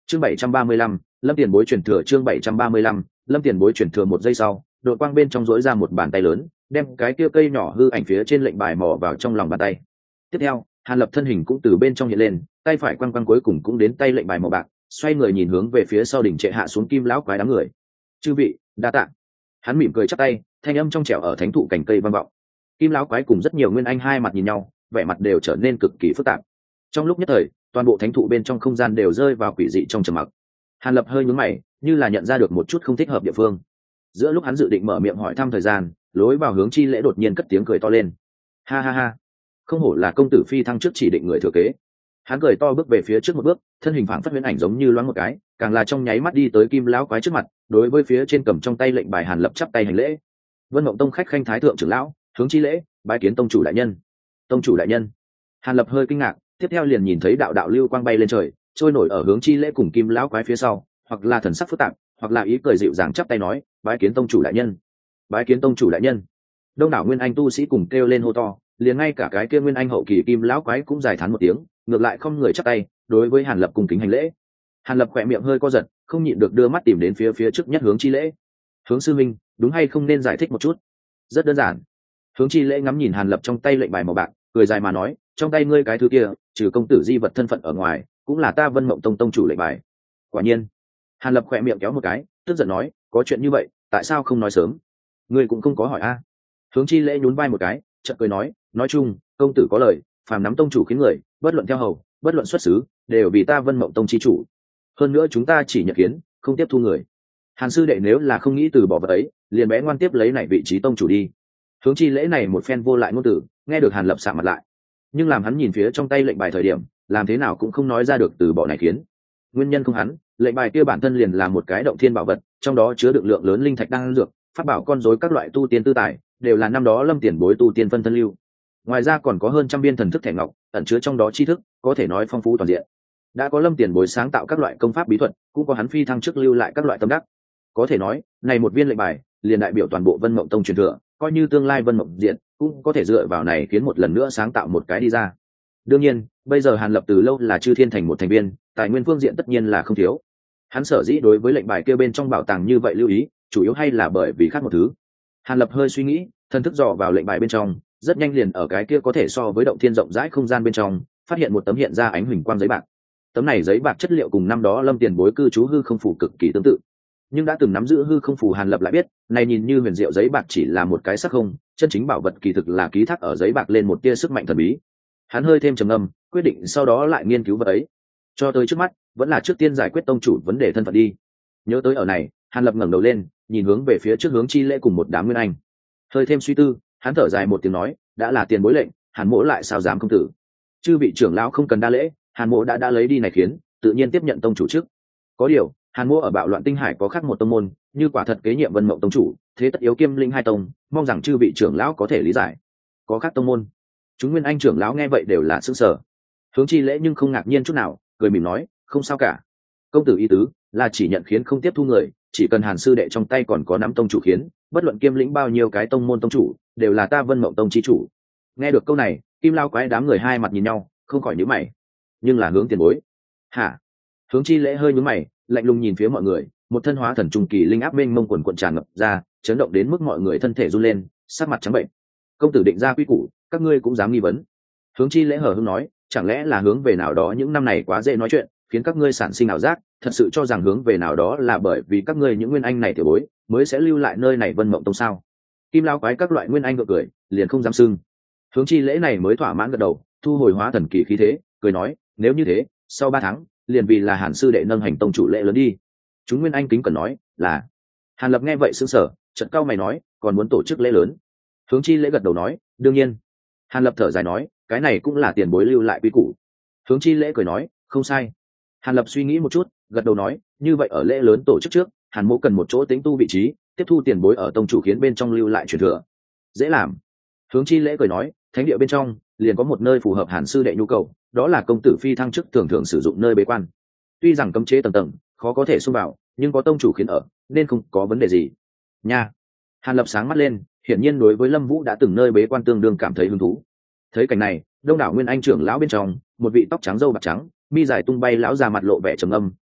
chương 735, lâm tiền bối truyền thừa. chương 735, lâm tiền bối truyền thừa. Một giây sau, đội quang bên trong rỗi ra một bàn tay lớn, đem cái kia cây nhỏ hư ảnh phía trên lệnh bài mò vào trong lòng bàn tay. Tiếp theo, Hàn Lập thân hình cũng từ bên trong hiện lên, tay phải quăng quăng cuối cùng cũng đến tay lệnh bài màu bạc, xoay người nhìn hướng về phía sau đỉnh trệ hạ xuống Kim lão quái đám người. Chư vị, đa tạ. Hắn mỉm cười chắp tay, thanh âm trong trẻo ở thánh thụ cành cây vang vọng. Kim lão quái cùng rất nhiều nguyên anh hai mặt nhìn nhau, vẻ mặt đều trở nên cực kỳ phức tạp. Trong lúc nhất thời, toàn bộ thánh thụ bên trong không gian đều rơi vào quỷ dị trong trầm mặc. Hàn Lập hơi nhướng mày, như là nhận ra được một chút không thích hợp địa phương. Giữa lúc hắn dự định mở miệng hỏi thăm thời gian, lối vào hướng chi lễ đột nhiên cất tiếng cười to lên. Ha ha ha, không hổ là công tử phi thăng trước chỉ định người thừa kế. Hắn cười to bước về phía trước một bước, thân hình phảng phất huyễn ảnh giống như loáng một cái, càng là trong nháy mắt đi tới Kim lão quái trước mặt, đối với phía trên cầm trong tay lệnh bài Hàn Lập chắp tay hành lễ. Vân Mộng Tông khách khanh thái thượng trưởng lão, hướng chi lễ, bái kiến tông chủ đại nhân. Tông chủ đại nhân. Hàn Lập hơi kinh ngạc, tiếp theo liền nhìn thấy đạo đạo lưu quang bay lên trời, trôi nổi ở hướng chi lễ cùng Kim lão quái phía sau, hoặc là thần sắc phức tạp, hoặc là ý cười dịu dàng chắp tay nói, bái kiến tông chủ đại nhân. Bái kiến tông chủ đại nhân. Đông đảo nguyên anh tu sĩ cùng kêu lên hô to, liền ngay cả cái kia nguyên anh hậu kỳ Kim lão quái cũng dài thán một tiếng, ngược lại không người chắp tay đối với Hàn Lập cùng kính hành lễ. Hàn Lập khỏe miệng hơi co giật, không nhịn được đưa mắt tìm đến phía trước nhất hướng chi lễ. Hướng sư minh, đúng hay không nên giải thích một chút? Rất đơn giản. Hướng chi lễ ngắm nhìn Hàn Lập trong tay lệnh bài màu bạc, cười dài mà nói, trong tay ngươi cái thứ kia, trừ công tử di vật thân phận ở ngoài, cũng là ta Vân Mộng Tông tông chủ lệnh bài. Quả nhiên. Hàn Lập khỏe miệng kéo một cái, tức giận nói, có chuyện như vậy, tại sao không nói sớm? Ngươi cũng không có hỏi a. Hướng chi lễ nhún vai một cái, chợt cười nói chung, công tử có lời, phàm nắm tông chủ khiến người, bất luận theo hầu, bất luận xuất xứ, đều vì ta Vân Mộng Tông chi chủ. Hơn nữa chúng ta chỉ nhận kiến, không tiếp thu người. Hàn sư đệ nếu là không nghĩ từ bỏ vật ấy, liền bé ngoan tiếp lấy này vị trí tông chủ đi. Hướng chi lễ này một phen vô lại ngôn tử, nghe được Hàn Lập sạm mặt lại. Nhưng làm hắn nhìn phía trong tay lệnh bài thời điểm, làm thế nào cũng không nói ra được từ bỏ này kiến. Nguyên nhân không hắn, lệnh bài kia bản thân liền là một cái động thiên bảo vật, trong đó chứa đựng lượng lớn linh thạch đan dược, pháp bảo con rối các loại tu tiên tư tài, đều là năm đó Lâm tiền bối tu tiên phân thân lưu. Ngoài ra còn có hơn trăm viên thần thức thẻ ngọc, ẩn chứa trong đó tri thức, có thể nói phong phú toàn diện. Đã có Lâm tiền bối sáng tạo các loại công pháp bí thuật, cũng có hắn phi thăng trước lưu lại các loại tâm đắc. Có thể nói, này một viên lệnh bài, liền đại biểu toàn bộ Vân Mộng Tông truyền thừa, coi như tương lai Vân Mộng diện, cũng có thể dựa vào này khiến một lần nữa sáng tạo một cái đi ra. Đương nhiên, bây giờ Hàn Lập từ lâu là Chư Thiên thành một thành viên, tài nguyên phương diện tất nhiên là không thiếu. Hắn sở dĩ đối với lệnh bài kia bên trong bảo tàng như vậy lưu ý, chủ yếu hay là bởi vì khác một thứ. Hàn Lập hơi suy nghĩ, thần thức dò vào lệnh bài bên trong, rất nhanh liền ở cái kia có thể so với động thiên rộng rãi không gian bên trong, phát hiện một tấm hiện ra ánh huỳnh quang giấy bạc. Tấm này giấy bạc chất liệu cùng năm đó Lâm tiền bối cư trú hư không phủ cực kỳ tương tự. Nhưng đã từng nắm giữ hư không phủ Hàn Lập lại biết, này nhìn như huyền diệu giấy bạc chỉ là một cái sắc không, chân chính bảo vật kỳ thực là ký thác ở giấy bạc lên một tia sức mạnh thần bí. Hắn hơi thêm trầm ngâm, quyết định sau đó lại nghiên cứu vật ấy. Cho tới trước mắt, vẫn là trước tiên giải quyết tông chủ vấn đề thân phận đi. Nhớ tới ở này, Hàn Lập ngẩng đầu lên, nhìn hướng về phía trước hướng chi lễ cùng một đám nguyên anh. Hơi thêm suy tư, hắn thở dài một tiếng nói, đã là tiền bối lệnh, Hàn mỗ lại sao dám không tử. Chư vị trưởng lão không cần đa lễ, Hàn mỗ đã lấy đi này khiến, tự nhiên tiếp nhận tông chủ trước. Có điều, Hàn mỗ ở bạo loạn tinh hải có khác một tông môn, như quả thật kế nhiệm Vân Mộng tông chủ, thế tất yếu kiêm linh hai tông, mong rằng chư vị trưởng lão có thể lý giải. Có khác tông môn. Chúng nguyên anh trưởng lão nghe vậy đều là sững sờ. Hướng chi lễ nhưng không ngạc nhiên chút nào, cười mỉm nói, không sao cả. Công tử ý tứ là chỉ nhận khiến không tiếp thu người, chỉ cần Hàn sư đệ trong tay còn có nắm tông chủ khiến, bất luận kiêm lĩnh bao nhiêu cái tông môn tông chủ, đều là ta Vân Mộng tông chi chủ. Nghe được câu này, Kim Lao quái đám người hai mặt nhìn nhau, không khỏi nhíu mày. Nhưng là hướng tiền bối. Hả? Hướng chi lễ hơi nhíu mày, lạnh lùng nhìn phía mọi người, một thân hóa thần trung kỳ linh áp mênh mông quần quần tràn ngập ra, chấn động đến mức mọi người thân thể run lên, sắc mặt trắng bệnh. Công tử định ra quy củ, các ngươi cũng dám nghi vấn? Hướng chi lễ hờ hững nói, chẳng lẽ là hướng về nào đó những năm này quá dễ nói chuyện, khiến các ngươi sản sinh ảo giác, thật sự cho rằng hướng về nào đó là bởi vì các ngươi những nguyên anh này tiểu bối mới sẽ lưu lại nơi này Vân Mộng tông sao? Kim Lao quái các loại nguyên anh gượng cười, liền không dám sưng. Hướng chi lễ này mới thỏa mãn gật đầu, thu hồi hóa thần kỳ khí thế, cười nói, nếu như thế, sau 3 tháng, liền vì là Hàn sư đệ nâng hành tông chủ lễ lớn đi. Chúng nguyên anh kính cẩn nói, là. Hàn Lập nghe vậy sững sờ, chợt cau mày nói, còn muốn tổ chức lễ lớn? Hướng chi lễ gật đầu nói, đương nhiên. Hàn Lập thở dài nói, cái này cũng là tiền bối lưu lại quy củ. Hướng chi lễ cười nói, không sai. Hàn Lập suy nghĩ một chút, gật đầu nói, như vậy ở lễ lớn tổ chức trước, Hàn mỗ cần một chỗ tính tu vị trí, tiếp thu tiền bối ở tông chủ khiến bên trong lưu lại truyền thừa. Dễ làm. Hướng chi lễ cười nói, thánh địa bên trong liền có một nơi phù hợp Hàn sư đệ nhu cầu, đó là công tử phi thăng chức thường thường sử dụng nơi bế quan. Tuy rằng cấm chế tầng tầng, khó có thể xông vào, nhưng có tông chủ khiến ở, nên không có vấn đề gì. Nha. Hàn Lập sáng mắt lên, hiển nhiên đối với Lâm Vũ đã từng nơi bế quan tương đương cảm thấy hứng thú. Thấy cảnh này, đông đảo nguyên anh trưởng lão bên trong, một vị tóc trắng râu bạc trắng, mi dài tung bay lão già mặt lộ vẻ trầm âm,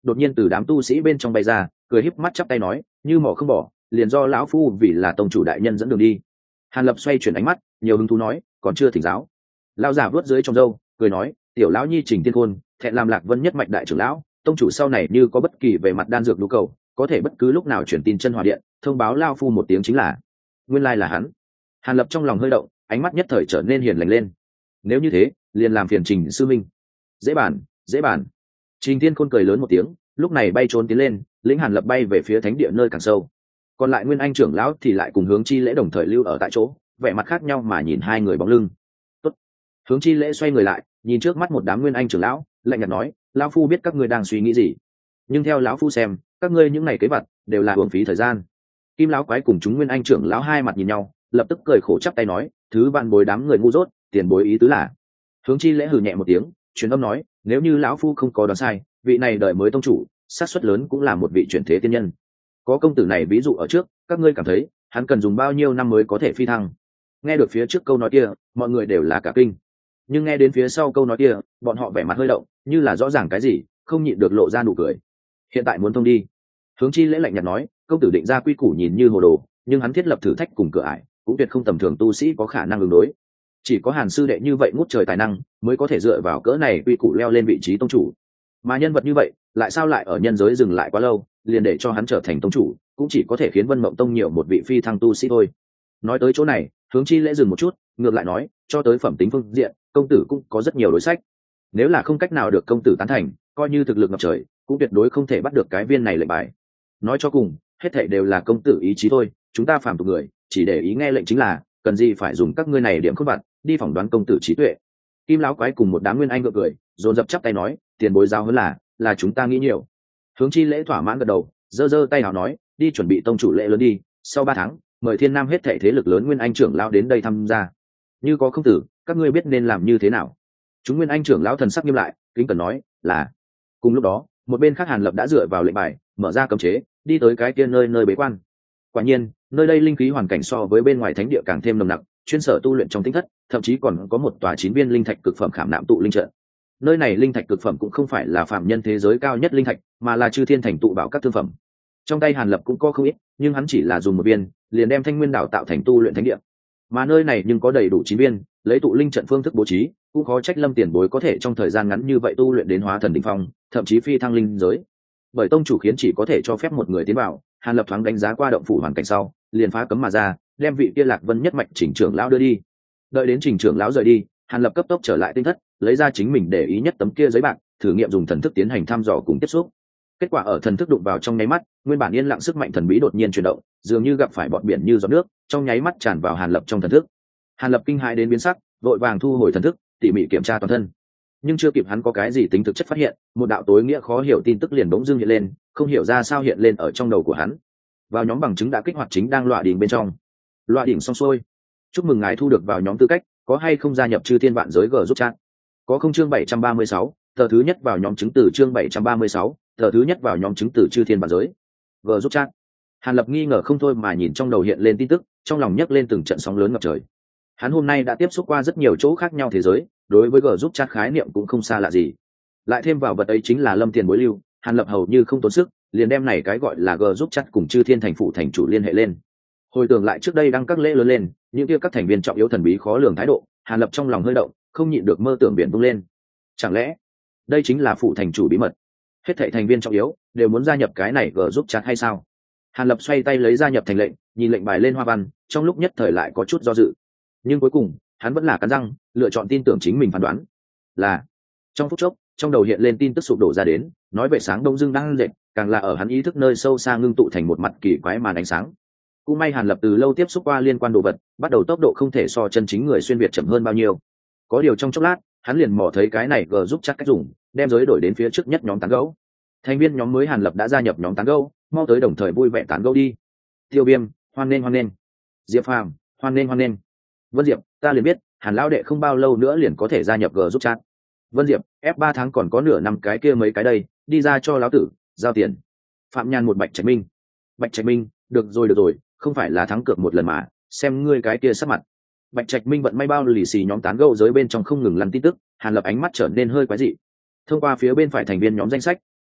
đột nhiên từ đám tu sĩ bên trong bay ra, cười híp mắt chắp tay nói, như mỏ không bỏ, liền do lão phu vì là tông chủ đại nhân dẫn đường đi. Hàn Lập xoay chuyển ánh mắt, nhiều hứng thú nói, còn chưa thỉnh giáo. Lão giả vuốt dưới trong râu, cười nói, tiểu lão nhi Trình Tiên Khôn, thẹn làm Lạc Vân nhất mạch đại trưởng lão, tông chủ sau này như có bất kỳ về mặt đan dược nhu cầu, có thể bất cứ lúc nào chuyển tin chân hòa điện, thông báo lão phu một tiếng chính là. Nguyên lai là hắn. Hàn Lập trong lòng hơi động, ánh mắt nhất thời trở nên hiền lành lên. Nếu như thế, liền làm phiền Trình sư minh. Dễ bàn, dễ bàn. Trình Tiên Khôn cười lớn một tiếng, lúc này bay trốn tiến lên, lĩnh Hàn Lập bay về phía thánh địa nơi càng sâu. Còn lại Nguyên Anh trưởng lão thì lại cùng Hướng Chi Lễ đồng thời lưu ở tại chỗ, vẻ mặt khác nhau mà nhìn hai người bóng lưng. Tốt. Hướng Chi Lễ xoay người lại, nhìn trước mắt một đám Nguyên Anh trưởng lão, lạnh nhạt nói, lão phu biết các ngươi đang suy nghĩ gì, nhưng theo lão phu xem, các ngươi những ngày kế vật đều là uổng phí thời gian. Kim lão quái cùng chúng Nguyên Anh trưởng lão hai mặt nhìn nhau, lập tức cười khổ chắp tay nói, thứ ban bối đám người ngu dốt, tiền bối ý tứ là. Hướng Chi Lễ hừ nhẹ một tiếng, truyền âm nói, nếu như lão phu không có đoán sai, vị này đời mới tông chủ, xác suất lớn cũng là một vị chuyển thế tiên nhân. Có công tử này ví dụ ở trước, các ngươi cảm thấy hắn cần dùng bao nhiêu năm mới có thể phi thăng? Nghe được phía trước câu nói kia, mọi người đều là cả kinh, nhưng nghe đến phía sau câu nói kia, bọn họ vẻ mặt hơi động, như là rõ ràng cái gì, không nhịn được lộ ra nụ cười. Hiện tại muốn thông đi. Hướng Chi Lễ lạnh nhạt nói, công tử định ra quy củ nhìn như hồ đồ, nhưng hắn thiết lập thử thách cùng cửa ải, cũng tuyệt không tầm thường tu sĩ có khả năng ứng đối. Chỉ có Hàn sư đệ như vậy ngút trời tài năng, mới có thể dựa vào cỡ này quy củ leo lên vị trí tông chủ. Mà nhân vật như vậy, lại sao lại ở nhân giới dừng lại quá lâu, liền để cho hắn trở thành tông chủ, cũng chỉ có thể khiến Vân Mộng Tông nhiều một vị phi thăng tu sĩ thôi. Nói tới chỗ này, Hướng Chi Lễ dừng một chút, ngược lại nói, cho tới phẩm tính phương diện, công tử cũng có rất nhiều đối sách. Nếu là không cách nào được công tử tán thành, coi như thực lực ngập trời, cũng tuyệt đối không thể bắt được cái viên này lệnh bài. Nói cho cùng, hết thảy đều là công tử ý chí thôi, chúng ta phàm tục người, chỉ để ý nghe lệnh chính là, cần gì phải dùng các ngươi này điểm khôn vặt, đi phỏng đoán công tử trí tuệ. Kim lão quái cùng một đám Nguyên Anh gượng cười, dồn dập chắp tay nói, tiền bối giao hơn là chúng ta nghĩ nhiều. Hướng Chi Lễ thỏa mãn gật đầu, giơ giơ tay nào nói, đi chuẩn bị tông chủ lễ lớn đi, sau 3 tháng, mời Thiên Nam hết thảy thế lực lớn Nguyên Anh trưởng lão đến đây tham gia. Như có không tử, các ngươi biết nên làm như thế nào. Chúng Nguyên Anh trưởng lão thần sắc nghiêm lại, kính cẩn nói, là. Cùng lúc đó, một bên khác Hàn Lập đã dựa vào lệnh bài, mở ra cấm chế, đi tới cái kia nơi bế quan. Quả nhiên, nơi đây linh khí hoàn cảnh so với bên ngoài thánh địa càng thêm nồng nặc, chuyên sở tu luyện trong tinh thất, thậm chí còn có một tòa 9 viên linh thạch cực phẩm khảm nạm tụ linh trận. Nơi này linh thạch cực phẩm cũng không phải là phạm nhân thế giới cao nhất linh thạch, mà là chư thiên thành tụ bảo các thương phẩm. Trong tay Hàn Lập cũng có không ít, nhưng hắn chỉ là dùng một viên, liền đem Thanh Nguyên đảo tạo thành tu luyện thánh địa. Mà nơi này nhưng có đầy đủ 9 viên, lấy tụ linh trận phương thức bố trí, cũng khó trách Lâm tiền bối có thể trong thời gian ngắn như vậy tu luyện đến hóa thần đỉnh phong, thậm chí phi thăng linh giới. Bởi tông chủ khiến chỉ có thể cho phép một người tiến vào, Hàn Lập thoáng đánh giá qua động phủ hoàn cảnh sau, liền phá cấm mà ra, đem vị kia Lạc Vân nhất mạch Trình trưởng lão đưa đi. Đợi đến Trình trưởng lão rời đi, Hàn Lập cấp tốc trở lại tinh thất, lấy ra chính mình để ý nhất tấm kia giấy bạc, thử nghiệm dùng thần thức tiến hành thăm dò cùng tiếp xúc. Kết quả ở thần thức đụng vào trong nháy mắt, nguyên bản yên lặng sức mạnh thần bí đột nhiên chuyển động, dường như gặp phải bọn biển như giọt nước, trong nháy mắt tràn vào Hàn Lập trong thần thức. Hàn Lập kinh hãi đến biến sắc, vội vàng thu hồi thần thức, tỉ mỉ kiểm tra toàn thân. Nhưng chưa kịp hắn có cái gì tính thực chất phát hiện, một đạo tối nghĩa khó hiểu tin tức liền bỗng dưng hiện lên, không hiểu ra sao hiện lên ở trong đầu của hắn. Vào nhóm bằng chứng đã kích hoạt chính đang loạ đỉnh bên trong. Loạ đỉnh xong xuôi, chúc mừng ngài thu được vào nhóm tư cách, có hay không gia nhập chư thiên vạn giới G giúp chat. Có không chương 736, tờ thứ nhất vào nhóm chứng từ chương 736, tờ thứ nhất vào nhóm chứng từ chư thiên vạn giới G giúp chat. Hàn Lập nghi ngờ không thôi mà nhìn trong đầu hiện lên tin tức, trong lòng nhấc lên từng trận sóng lớn ngập trời. Hắn hôm nay đã tiếp xúc qua rất nhiều chỗ khác nhau thế giới, đối với G giúp chat khái niệm cũng không xa lạ gì. Lại thêm vào vật ấy chính là Lâm tiền bối lưu, Hàn Lập hầu như không tốn sức, liền đem này cái gọi là G giúp chat cùng chư thiên thành phụ thành chủ liên hệ lên. Hồi tưởng lại trước đây đăng các lễ lớn lên, những kia các thành viên trọng yếu thần bí khó lường thái độ, Hàn Lập trong lòng hơi động, không nhịn được mơ tưởng biển tung lên. Chẳng lẽ đây chính là phụ thành chủ bí mật? Hết thảy thành viên trọng yếu đều muốn gia nhập cái này G giúp chat hay sao? Hàn Lập xoay tay lấy gia nhập thành lệnh, nhìn lệnh bài lên hoa văn, trong lúc nhất thời lại có chút do dự. Nhưng cuối cùng, hắn vẫn là cắn răng, lựa chọn tin tưởng chính mình phán đoán. Là. Trong phút chốc, trong đầu hiện lên tin tức sụp đổ ra đến, nói về sáng đông dương đang dệt, càng là ở hắn ý thức nơi sâu xa ngưng tụ thành một mặt kỳ quái màn ánh sáng. Cũng may Hàn Lập từ lâu tiếp xúc qua liên quan đồ vật, bắt đầu tốc độ không thể so chân chính người xuyên việt chậm hơn bao nhiêu. Có điều trong chốc lát, hắn liền mò thấy cái này G giúp chắc cách dùng, đem giới đổi đến phía trước nhất nhóm tán gẫu. Thành viên nhóm mới Hàn Lập đã gia nhập nhóm tán gẫu, mau tới đồng thời vui vẻ tán gẫu đi. Tiêu Viêm, hoan nghênh. Diệp Phàm, hoan nghênh. Vân Diệp, ta liền biết, Hàn lão đệ không bao lâu nữa liền có thể gia nhập G giúp chat. Vân Diệp, ép 3 tháng còn có nửa năm cái kia mấy cái đây, đi ra cho lão tử, giao tiền. Phạm Nhan một Bạch Trạch Minh. Bạch Trạch Minh, được rồi, không phải là thắng cược một lần mà, xem ngươi cái kia sắc mặt. Bạch Trạch Minh vận may bao lì xì nhóm tán gẫu giới bên trong không ngừng lăn tin tức, Hàn Lập ánh mắt trở nên hơi quái dị. Thông qua phía bên phải thành viên nhóm danh sách,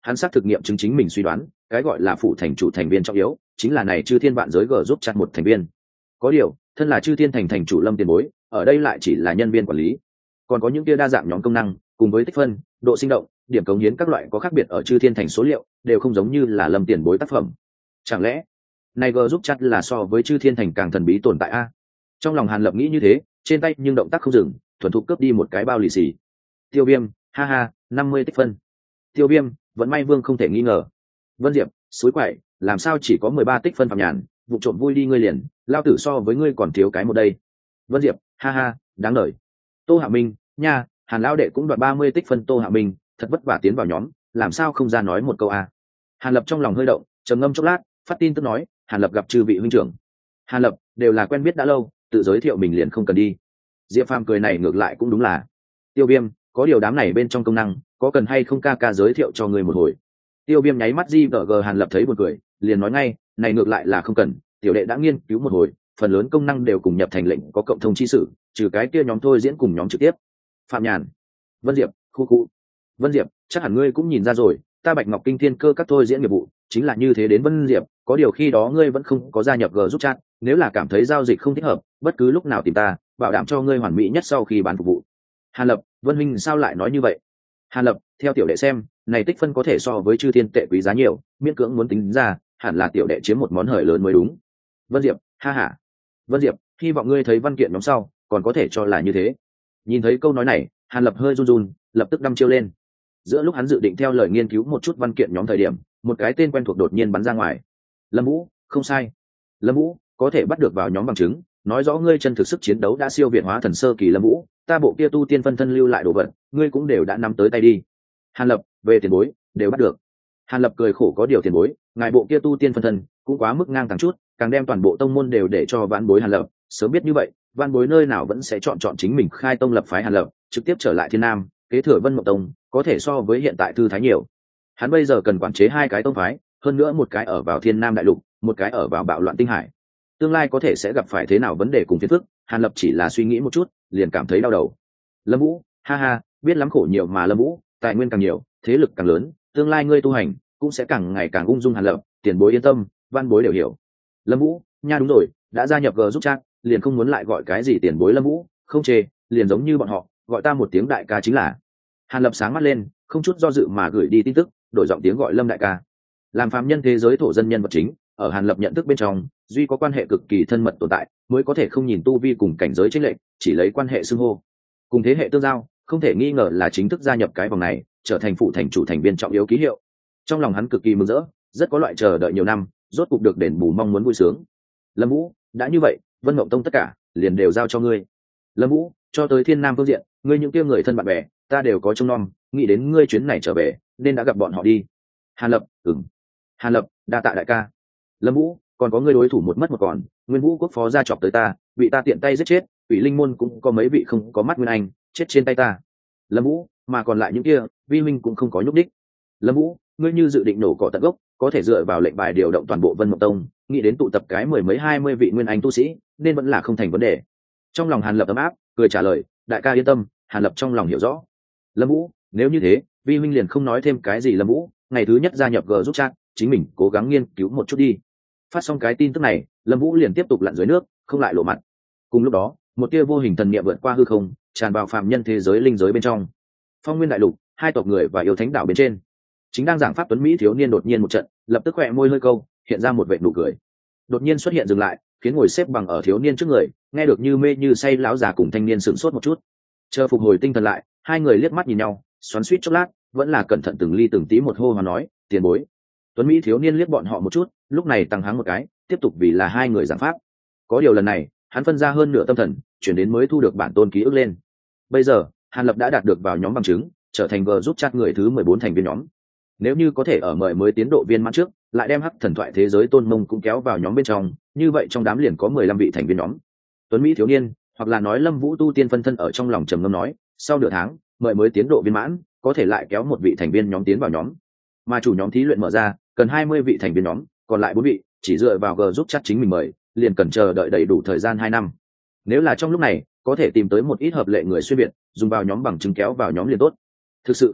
hắn xác thực nghiệm chứng chính mình suy đoán, cái gọi là phụ thành chủ thành viên trọng yếu chính là này chư thiên vạn giới g giúp chặt một thành viên. Có điều thân là chư thiên thành chủ Lâm Tiền Bối ở đây lại chỉ là nhân viên quản lý, còn có những kia đa dạng nhóm công năng cùng với tích phân, độ sinh động, điểm cống hiến các loại có khác biệt ở chư thiên thành số liệu đều không giống như là Lâm Tiền Bối tác phẩm. Chẳng lẽ này g giúp chặt là so với chư thiên thành càng thần bí tồn tại a? Trong lòng Hàn Lập nghĩ như thế, trên tay nhưng động tác không dừng, thuần thục cướp đi một cái bao lì xì. Tiêu Viêm, ha ha, 50 tích phân. Tiêu Viêm, vẫn may vương không thể nghi ngờ. Vân Diệp, suối quậy, làm sao chỉ có 13 tích phân Phạm Nhàn, vụ trộm vui đi ngươi liền, lao tử so với ngươi còn thiếu cái một đây. Vân Diệp, ha ha, đáng lời. Tô Hạ Minh, nha, Hàn lão đệ cũng đoạt 30 tích phân. Tô Hạ Minh, thật vất vả tiến vào nhóm, làm sao không ra nói một câu a? Hàn Lập trong lòng hơi động, trầm ngâm chốc lát, phát tin tức nói, Hàn Lập gặp chư vị huynh trưởng. Hàn Lập, đều là quen biết đã lâu, tự giới thiệu mình liền không cần đi. Diệp Phàm cười này ngược lại cũng đúng là. Tiêu Viêm, có điều đám này bên trong công năng, có cần hay không ca ca giới thiệu cho người một hồi? Tiêu Viêm nháy mắt GG. Hàn Lập thấy buồn cười, liền nói ngay, này ngược lại là không cần, tiểu đệ đã nghiên cứu một hồi, phần lớn công năng đều cùng nhập thành lệnh có cộng thông chi sử, trừ cái kia nhóm thôi diễn cùng nhóm trực tiếp. Phạm Nhàn, Vân Diệp, khu cụ. Vân Diệp, chắc hẳn ngươi cũng nhìn ra rồi, ta Bạch Ngọc Kinh Thiên Cơ các thôi diễn nghiệp vụ chính là như thế đến Vân Diệp, có điều khi đó ngươi vẫn không có gia nhập G giúp chat, nếu là cảm thấy giao dịch không thích hợp, bất cứ lúc nào tìm ta, bảo đảm cho ngươi hoàn mỹ nhất sau khi bán phục vụ. Hàn Lập, Vân huynh sao lại nói như vậy? Hàn Lập, theo tiểu đệ xem, này tích phân có thể so với chư thiên tệ quý giá nhiều, miễn cưỡng muốn tính ra, hẳn là tiểu đệ chiếm một món hời lớn mới đúng. Vân Diệp, ha ha. Vân Diệp, hy vọng ngươi thấy văn kiện nhóm sau, còn có thể cho là như thế. Nhìn thấy câu nói này, Hàn Lập hơi run run, lập tức đăm chiêu lên. Giữa lúc hắn dự định theo lời nghiên cứu một chút văn kiện nhóm thời điểm, một cái tên quen thuộc đột nhiên bắn ra ngoài. Lâm Vũ, không sai. Lâm Vũ, có thể bắt được vào nhóm bằng chứng, nói rõ ngươi chân thực sức chiến đấu đã siêu việt hóa thần sơ kỳ. Lâm Vũ, ta bộ kia tu tiên phân thân lưu lại đồ vật, ngươi cũng đều đã nắm tới tay đi. Hàn Lập, về tiền bối, đều bắt được. Hàn Lập cười khổ, có điều tiền bối, ngài bộ kia tu tiên phân thân cũng quá mức ngang tàng chút, càng đem toàn bộ tông môn đều để cho vãn bối Hàn Lập, sớm biết như vậy, vãn bối nơi nào vẫn sẽ chọn chính mình khai tông lập phái Hàn Lập, trực tiếp trở lại Thiên Nam, kế thừa Vân Mộng Tông, có thể so với hiện tại thư thái nhiều. Hắn bây giờ cần quản chế hai cái tông phái, hơn nữa một cái ở vào Thiên Nam đại lục, một cái ở vào Bạo Loạn Tinh Hải. Tương lai có thể sẽ gặp phải thế nào vấn đề cùng phiền phức, Hàn Lập chỉ là suy nghĩ một chút, liền cảm thấy đau đầu. Lâm Vũ, ha ha, biết lắm khổ nhiều mà Lâm Vũ, tài nguyên càng nhiều, thế lực càng lớn, tương lai ngươi tu hành cũng sẽ càng ngày càng ung dung. Hàn Lập, tiền bối yên tâm, văn bối đều hiểu. Lâm Vũ, nha đúng rồi, đã gia nhập G giúp chat, liền không muốn lại gọi cái gì tiền bối Lâm Vũ, không chê, liền giống như bọn họ, gọi ta một tiếng đại ca chính là. Hàn Lập sáng mắt lên, không chút do dự mà gửi đi tin tức, đổi giọng tiếng gọi Lâm đại ca. Làm phàm nhân thế giới thổ dân nhân vật chính, ở Hàn Lập nhận thức bên trong, duy có quan hệ cực kỳ thân mật tồn tại, mới có thể không nhìn tu vi cùng cảnh giới chênh lệch, chỉ lấy quan hệ xưng hô. Cùng thế hệ tương giao, không thể nghi ngờ là chính thức gia nhập cái vòng này, trở thành phụ thành chủ thành viên trọng yếu ký hiệu. Trong lòng hắn cực kỳ mừng rỡ, rất có loại chờ đợi nhiều năm, rốt cục được đền bù mong muốn vui sướng. Lâm Vũ, đã như vậy, Vân Mộng Tông tất cả liền đều giao cho ngươi. Lâm Vũ, cho tới Thiên Nam phương diện, ngươi những kia người thân bạn bè, ta đều có trông nom, nghĩ đến ngươi chuyến này trở về, nên đã gặp bọn họ đi. Hàn Lập, Hàn Lập, đa tạ đại ca. Lâm Vũ, còn có ngươi đối thủ một mất một còn, Nguyên Vũ quốc phó gia chọc tới ta, bị ta tiện tay giết chết, Ủy Linh môn cũng có mấy vị không có mắt Nguyên Anh, chết trên tay ta. Lâm Vũ, mà còn lại những kia, vi minh cũng không có nhúc đích. Lâm Vũ, ngươi như dự định nổ cỏ tận gốc, có thể dựa vào lệnh bài điều động toàn bộ Vân Mộng Tông, nghĩ đến tụ tập cái 10 mấy 20 vị Nguyên Anh tu sĩ, nên vẫn là không thành vấn đề. Trong lòng Hàn Lập ấm áp, cười trả lời, đại ca yên tâm. Hàn Lập trong lòng hiểu rõ. Lâm Vũ, nếu như thế, vi huynh liền không nói thêm cái gì. Lâm Vũ, ngày thứ nhất gia nhập G giúp chat, chính mình cố gắng nghiên cứu một chút đi. Phát xong cái tin tức này, Lâm Vũ liền tiếp tục lặn dưới nước, không lại lộ mặt. Cùng lúc đó, một tia vô hình thần niệm vượt qua hư không, tràn vào phàm nhân thế giới linh giới bên trong. Phong Nguyên đại lục, hai tộc người và yêu thánh đảo bên trên, chính đang giảng pháp tuấn mỹ thiếu niên đột nhiên một trận, lập tức khẽ môi hơi câu, hiện ra một vệt nụ cười. Đột nhiên xuất hiện dừng lại, khiến ngồi xếp bằng ở thiếu niên trước người, nghe được như mê như say lão già cùng thanh niên sửng sốt một chút. Chờ phục hồi tinh thần lại, hai người liếc mắt nhìn nhau, xoắn xuýt chốc lát, vẫn là cẩn thận từng ly từng tí một hô mà nói, tiền bối. Tuấn mỹ thiếu niên liếc bọn họ một chút, lúc này tăng háng một cái, tiếp tục vì là hai người giảng pháp. Có điều lần này, hắn phân ra hơn nửa tâm thần, chuyển đến mới thu được bản tôn ký ức lên. Bây giờ, Hàn Lập đã đạt được vào nhóm bằng chứng, trở thành G giúp chat người thứ 14 thành viên nhóm. Nếu như có thể ở mời mới tiến độ viên mãn trước, lại đem hắc thần thoại thế giới Tôn Mông cũng kéo vào nhóm bên trong, như vậy trong đám liền có 15 vị thành viên nhóm. Tuấn mỹ thiếu niên, hoặc là nói Lâm Vũ tu tiên phân thân ở trong lòng trầm ngâm nói, sau nửa tháng, mời mới tiến độ viên mãn, có thể lại kéo một vị thành viên nhóm tiến vào nhóm. Mà chủ nhóm thí luyện mở ra, cần 20 vị thành viên nhóm, còn lại 4 vị, chỉ dựa vào G giúp chat chính mình mời, liền cần chờ đợi đầy đủ thời gian 2 năm. Nếu là trong lúc này, có thể tìm tới một ít hợp lệ người xuyên việt, dùng vào nhóm bằng chứng kéo vào nhóm liền tốt. Thực sự không được,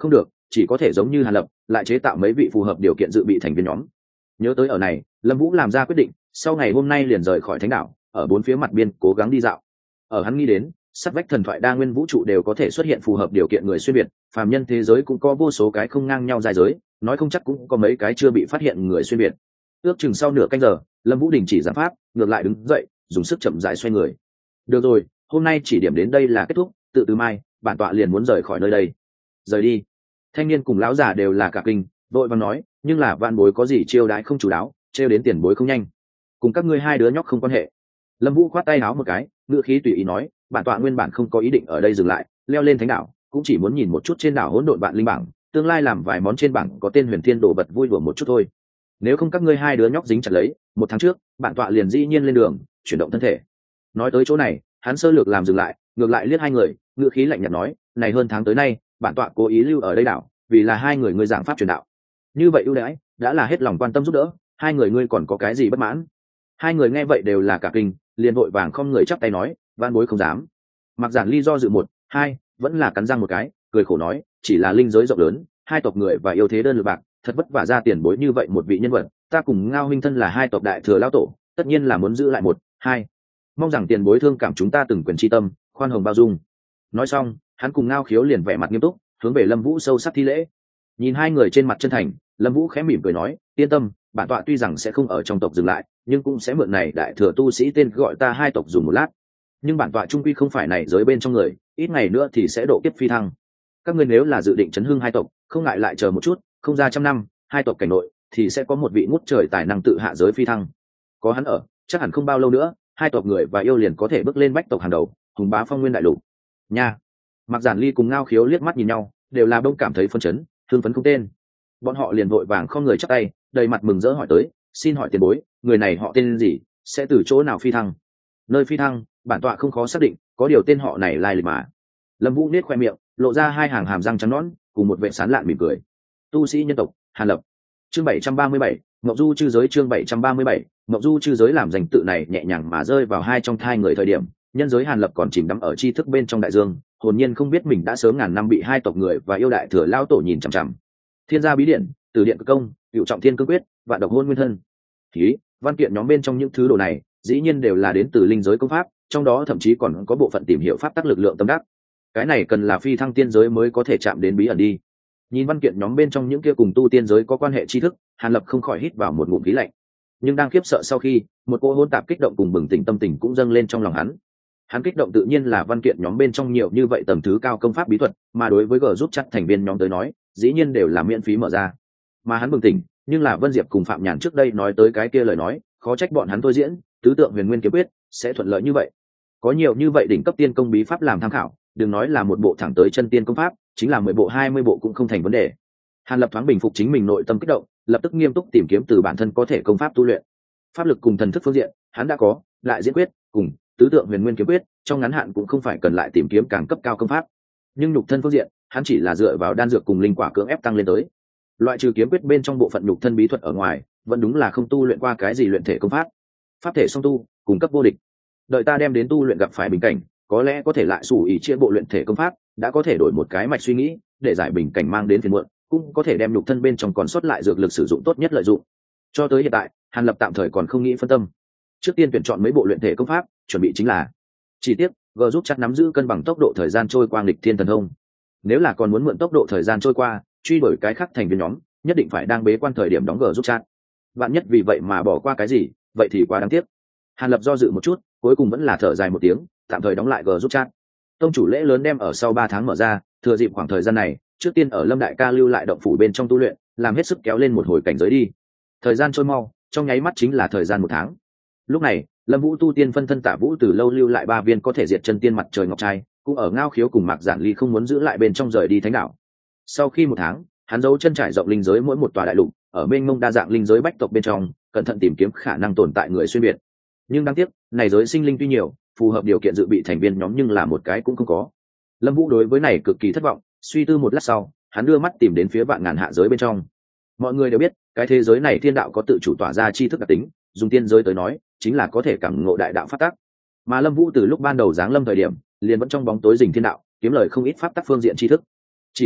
chỉ có thể giống như Hàn Lập lại chế tạo mấy vị phù hợp điều kiện dự bị thành viên nhóm. Nhớ tới ở này, Lâm Vũ làm ra quyết định, sau ngày hôm nay liền rời khỏi thánh đảo, ở bốn phía mặt biên cố gắng đi dạo. Ở hắn nghĩ đến, sát vách thần thoại đa nguyên vũ trụ đều có thể xuất hiện phù hợp điều kiện người xuyên việt, phàm nhân thế giới cũng có vô số cái không ngang nhau giai giới, nói không chắc cũng có mấy cái chưa bị phát hiện người xuyên việt. Ước chừng sau nửa canh giờ, Lâm Vũ đình chỉ giảng pháp, ngược lại đứng dậy, dùng sức chậm rãi xoay người. Được rồi, hôm nay chỉ điểm đến đây là kết thúc, tự từ mai, bản tọa liền muốn rời khỏi nơi đây. Rời đi. Thanh niên cùng lão già đều là cả kinh, vội vàng nói, nhưng là vạn bối có gì chiêu đãi không chủ đáo, trêu đến tiền bối không nhanh. Cùng các ngươi hai đứa nhóc không quan hệ. Lâm Vũ khoát tay áo một cái, ngữ khí tùy ý nói, bản tọa nguyên bản không có ý định ở đây dừng lại, leo lên thánh đảo, cũng chỉ muốn nhìn một chút trên đảo hỗn độn vạn linh bảng, tương lai làm vài món trên bảng có tên huyền thiên đồ vật vui đùa một chút thôi. Nếu không các ngươi hai đứa nhóc dính chặt lấy, một tháng trước, bản tọa liền dĩ nhiên lên đường, chuyển động thân thể. Nói tới chỗ này, hắn sơ lược làm dừng lại, ngược lại liếc hai người, ngữ khí lạnh nhạt nói, này hơn tháng tới nay, bản tọa cố ý lưu ở đây đảo, vì là hai người ngươi giảng pháp truyền đạo. Như vậy ưu đãi, đã là hết lòng quan tâm giúp đỡ, hai người ngươi còn có cái gì bất mãn? Hai người nghe vậy đều là cả kinh, liền vội vàng không người chắp tay nói, van bối không dám. Mặc Giản Ly do dự một, hai, vẫn là cắn răng một cái, cười khổ nói, chỉ là linh giới rộng lớn, hai tộc người và yêu thế đơn lực bạc, thật vất vả ra tiền bối như vậy một vị nhân vật, ta cùng Ngao huynh thân là hai tộc đại thừa lão tổ, tất nhiên là muốn giữ lại một, hai. Mong rằng tiền bối thương cảm chúng ta từng quyền chi tâm, khoan hồng bao dung. Nói xong, hắn cùng Ngao Khiếu liền vẻ mặt nghiêm túc, hướng về Lâm Vũ sâu sắc thi lễ. Nhìn hai người trên mặt chân thành, Lâm Vũ khẽ mỉm cười nói, yên tâm, bản tọa tuy rằng sẽ không ở trong tộc dừng lại, nhưng cũng sẽ mượn này đại thừa tu sĩ tên gọi ta hai tộc dùng một lát. Nhưng bản tọa trung quy không phải này giới bên trong người, ít ngày nữa thì sẽ độ kiếp phi thăng. Các ngươi nếu là dự định chấn hưng hai tộc, không ngại lại chờ một chút, không ra trăm năm, hai tộc cảnh nội thì sẽ có một vị ngút trời tài năng tự hạ giới phi thăng. Có hắn ở, chắc hẳn không bao lâu nữa, hai tộc người và yêu liền có thể bước lên bách tộc hàng đầu, hùng bá phong nguyên đại lục. Nha. Mặc Giản Ly cùng Ngao Khiếu liếc mắt nhìn nhau, đều là đông cảm thấy phân chấn, hưng phấn không tên. Bọn họ liền vội vàng không người chắp tay, đầy mặt mừng rỡ hỏi tới, xin hỏi tiền bối, người này họ tên gì, sẽ từ chỗ nào phi thăng? Nơi phi thăng, bản tọa không khó xác định, có điều tên họ này lai lịch mà. Lâm Vũ nết khoe miệng, lộ ra hai hàng hàm răng trắng nõn, cùng một vẻ sán lạn mỉm cười. Tu sĩ nhân tộc Hàn Lập. Chương 737, Ngọc Du chư giới. Chương 737, Ngọc Du chư giới. Làm danh tự này nhẹ nhàng mà rơi vào hai trong thai người thời điểm, nhân giới Hàn Lập còn chìm đắm ở tri thức bên trong đại dương, hồn nhiên không biết mình đã sớm ngàn năm bị hai tộc người và yêu đại thừa lao tổ nhìn chằm chằm. Thiên gia bí điện, Từ điện cực công, Cựu trọng thiên cương quyết, Vạn độc hôn nguyên thân. Khí, văn kiện nhóm bên trong những thứ đồ này, dĩ nhiên đều là đến từ linh giới công pháp, trong đó thậm chí còn có bộ phận tìm hiểu pháp tắc lực lượng tâm đắc. Cái này cần là phi thăng tiên giới mới có thể chạm đến bí ẩn đi. Nhìn văn kiện nhóm bên trong những kia cùng tu tiên giới có quan hệ tri thức, Hàn Lập không khỏi hít vào một ngụm khí lạnh. Nhưng đang khiếp sợ sau khi, một cỗ hỗn tạp kích động cùng bừng tỉnh tâm tình cũng dâng lên trong lòng hắn. Hắn kích động tự nhiên là văn kiện nhóm bên trong nhiều như vậy tầng thứ cao công pháp bí thuật, mà đối với G giúp chắc thành viên nhóm tới nói, dĩ nhiên đều là miễn phí mở ra. Mà hắn bừng tỉnh, nhưng là Vân Diệp cùng Phạm Nhàn trước đây nói tới cái kia lời nói, khó trách bọn hắn thôi diễn, tứ tượng huyền nguyên kiếm quyết sẽ thuận lợi như vậy. Có nhiều như vậy đỉnh cấp tiên công bí pháp làm tham khảo, đừng nói là một bộ thẳng tới chân tiên công pháp, chính là 10 bộ 20 bộ cũng không thành vấn đề. Hàn Lập thoáng bình phục chính mình nội tâm kích động, lập tức nghiêm túc tìm kiếm từ bản thân có thể công pháp tu luyện. Pháp lực cùng thần thức phương diện, hắn đã có, lại diễn quyết cùng tứ tượng huyền nguyên kiếm quyết, trong ngắn hạn cũng không phải cần lại tìm kiếm càng cấp cao công pháp. Nhưng nhục thân phương diện, hắn chỉ là dựa vào đan dược cùng linh quả cưỡng ép tăng lên tới. Loại trừ kiếm quyết bên trong bộ phận nhục thân bí thuật ở ngoài, vẫn đúng là không tu luyện qua cái gì luyện thể công pháp. Pháp thể song tu, cùng cấp vô địch. Đợi ta đem đến tu luyện gặp phải bình cảnh, có lẽ có thể lại sủ ý chia bộ luyện thể công pháp, đã có thể đổi một cái mạch suy nghĩ, để giải bình cảnh mang đến phiền muộn, cũng có thể đem nhục thân bên trong còn sót lại dược lực sử dụng tốt nhất lợi dụng. Cho tới hiện tại, Hàn Lập tạm thời còn không nghĩ phân tâm. Trước tiên tuyển chọn mấy bộ luyện thể công pháp, chuẩn bị chính là chi tiết, G giúp chắc nắm giữ cân bằng tốc độ thời gian trôi qua nghịch thiên thần thông. Nếu là còn muốn mượn tốc độ thời gian trôi qua, truy đuổi cái khác thành viên nhóm, nhất định phải đang bế quan thời điểm đóng G giúp chat. Bạn nhất vì vậy mà bỏ qua cái gì, vậy thì quá đáng tiếc. Hàn Lập do dự một chút, cuối cùng vẫn là thở dài một tiếng, tạm thời đóng lại G giúp chat. Tông chủ lễ lớn đem ở sau 3 tháng mở ra, thừa dịp khoảng thời gian này, trước tiên ở Lâm đại ca lưu lại động phủ bên trong tu luyện, làm hết sức kéo lên một hồi cảnh giới đi. Thời gian trôi mau, trong nháy mắt chính là thời gian 1 tháng. Lúc này, Lâm Vũ tu tiên phân thân Tả Vũ từ lâu lưu lại 3 viên có thể diệt chân tiên mặt trời ngọc trai, cũng ở Ngao Khiếu cùng Mạc Giản Ly không muốn giữ lại bên trong rời đi thánh đảo. Sau khi 1 tháng, hắn giấu chân trải rộng linh giới mỗi một tòa đại lục, ở mênh mông đa dạng linh giới bách tộc bên trong, cẩn thận tìm kiếm khả năng tồn tại người xuyên biệt. Nhưng đáng tiếc, này giới sinh linh tuy nhiều, phù hợp điều kiện dự bị thành viên nhóm nhưng là một cái cũng không có. Lâm Vũ đối với này cực kỳ thất vọng, suy tư một lát sau, hắn đưa mắt tìm đến phía vạn ngàn hạ giới bên trong. Mọi người đều biết, cái thế giới này thiên đạo có tự chủ tỏa ra tri thức đặc tính, dùng tiên giới tới nói, chính là có thể cảm ngộ đại đạo pháp tắc. Mà Lâm Vũ từ lúc ban đầu giáng lâm thời điểm, liền vẫn trong bóng tối rình thiên đạo, kiếm lời không ít pháp tắc phương diện tri thức. Chỉ tiếc,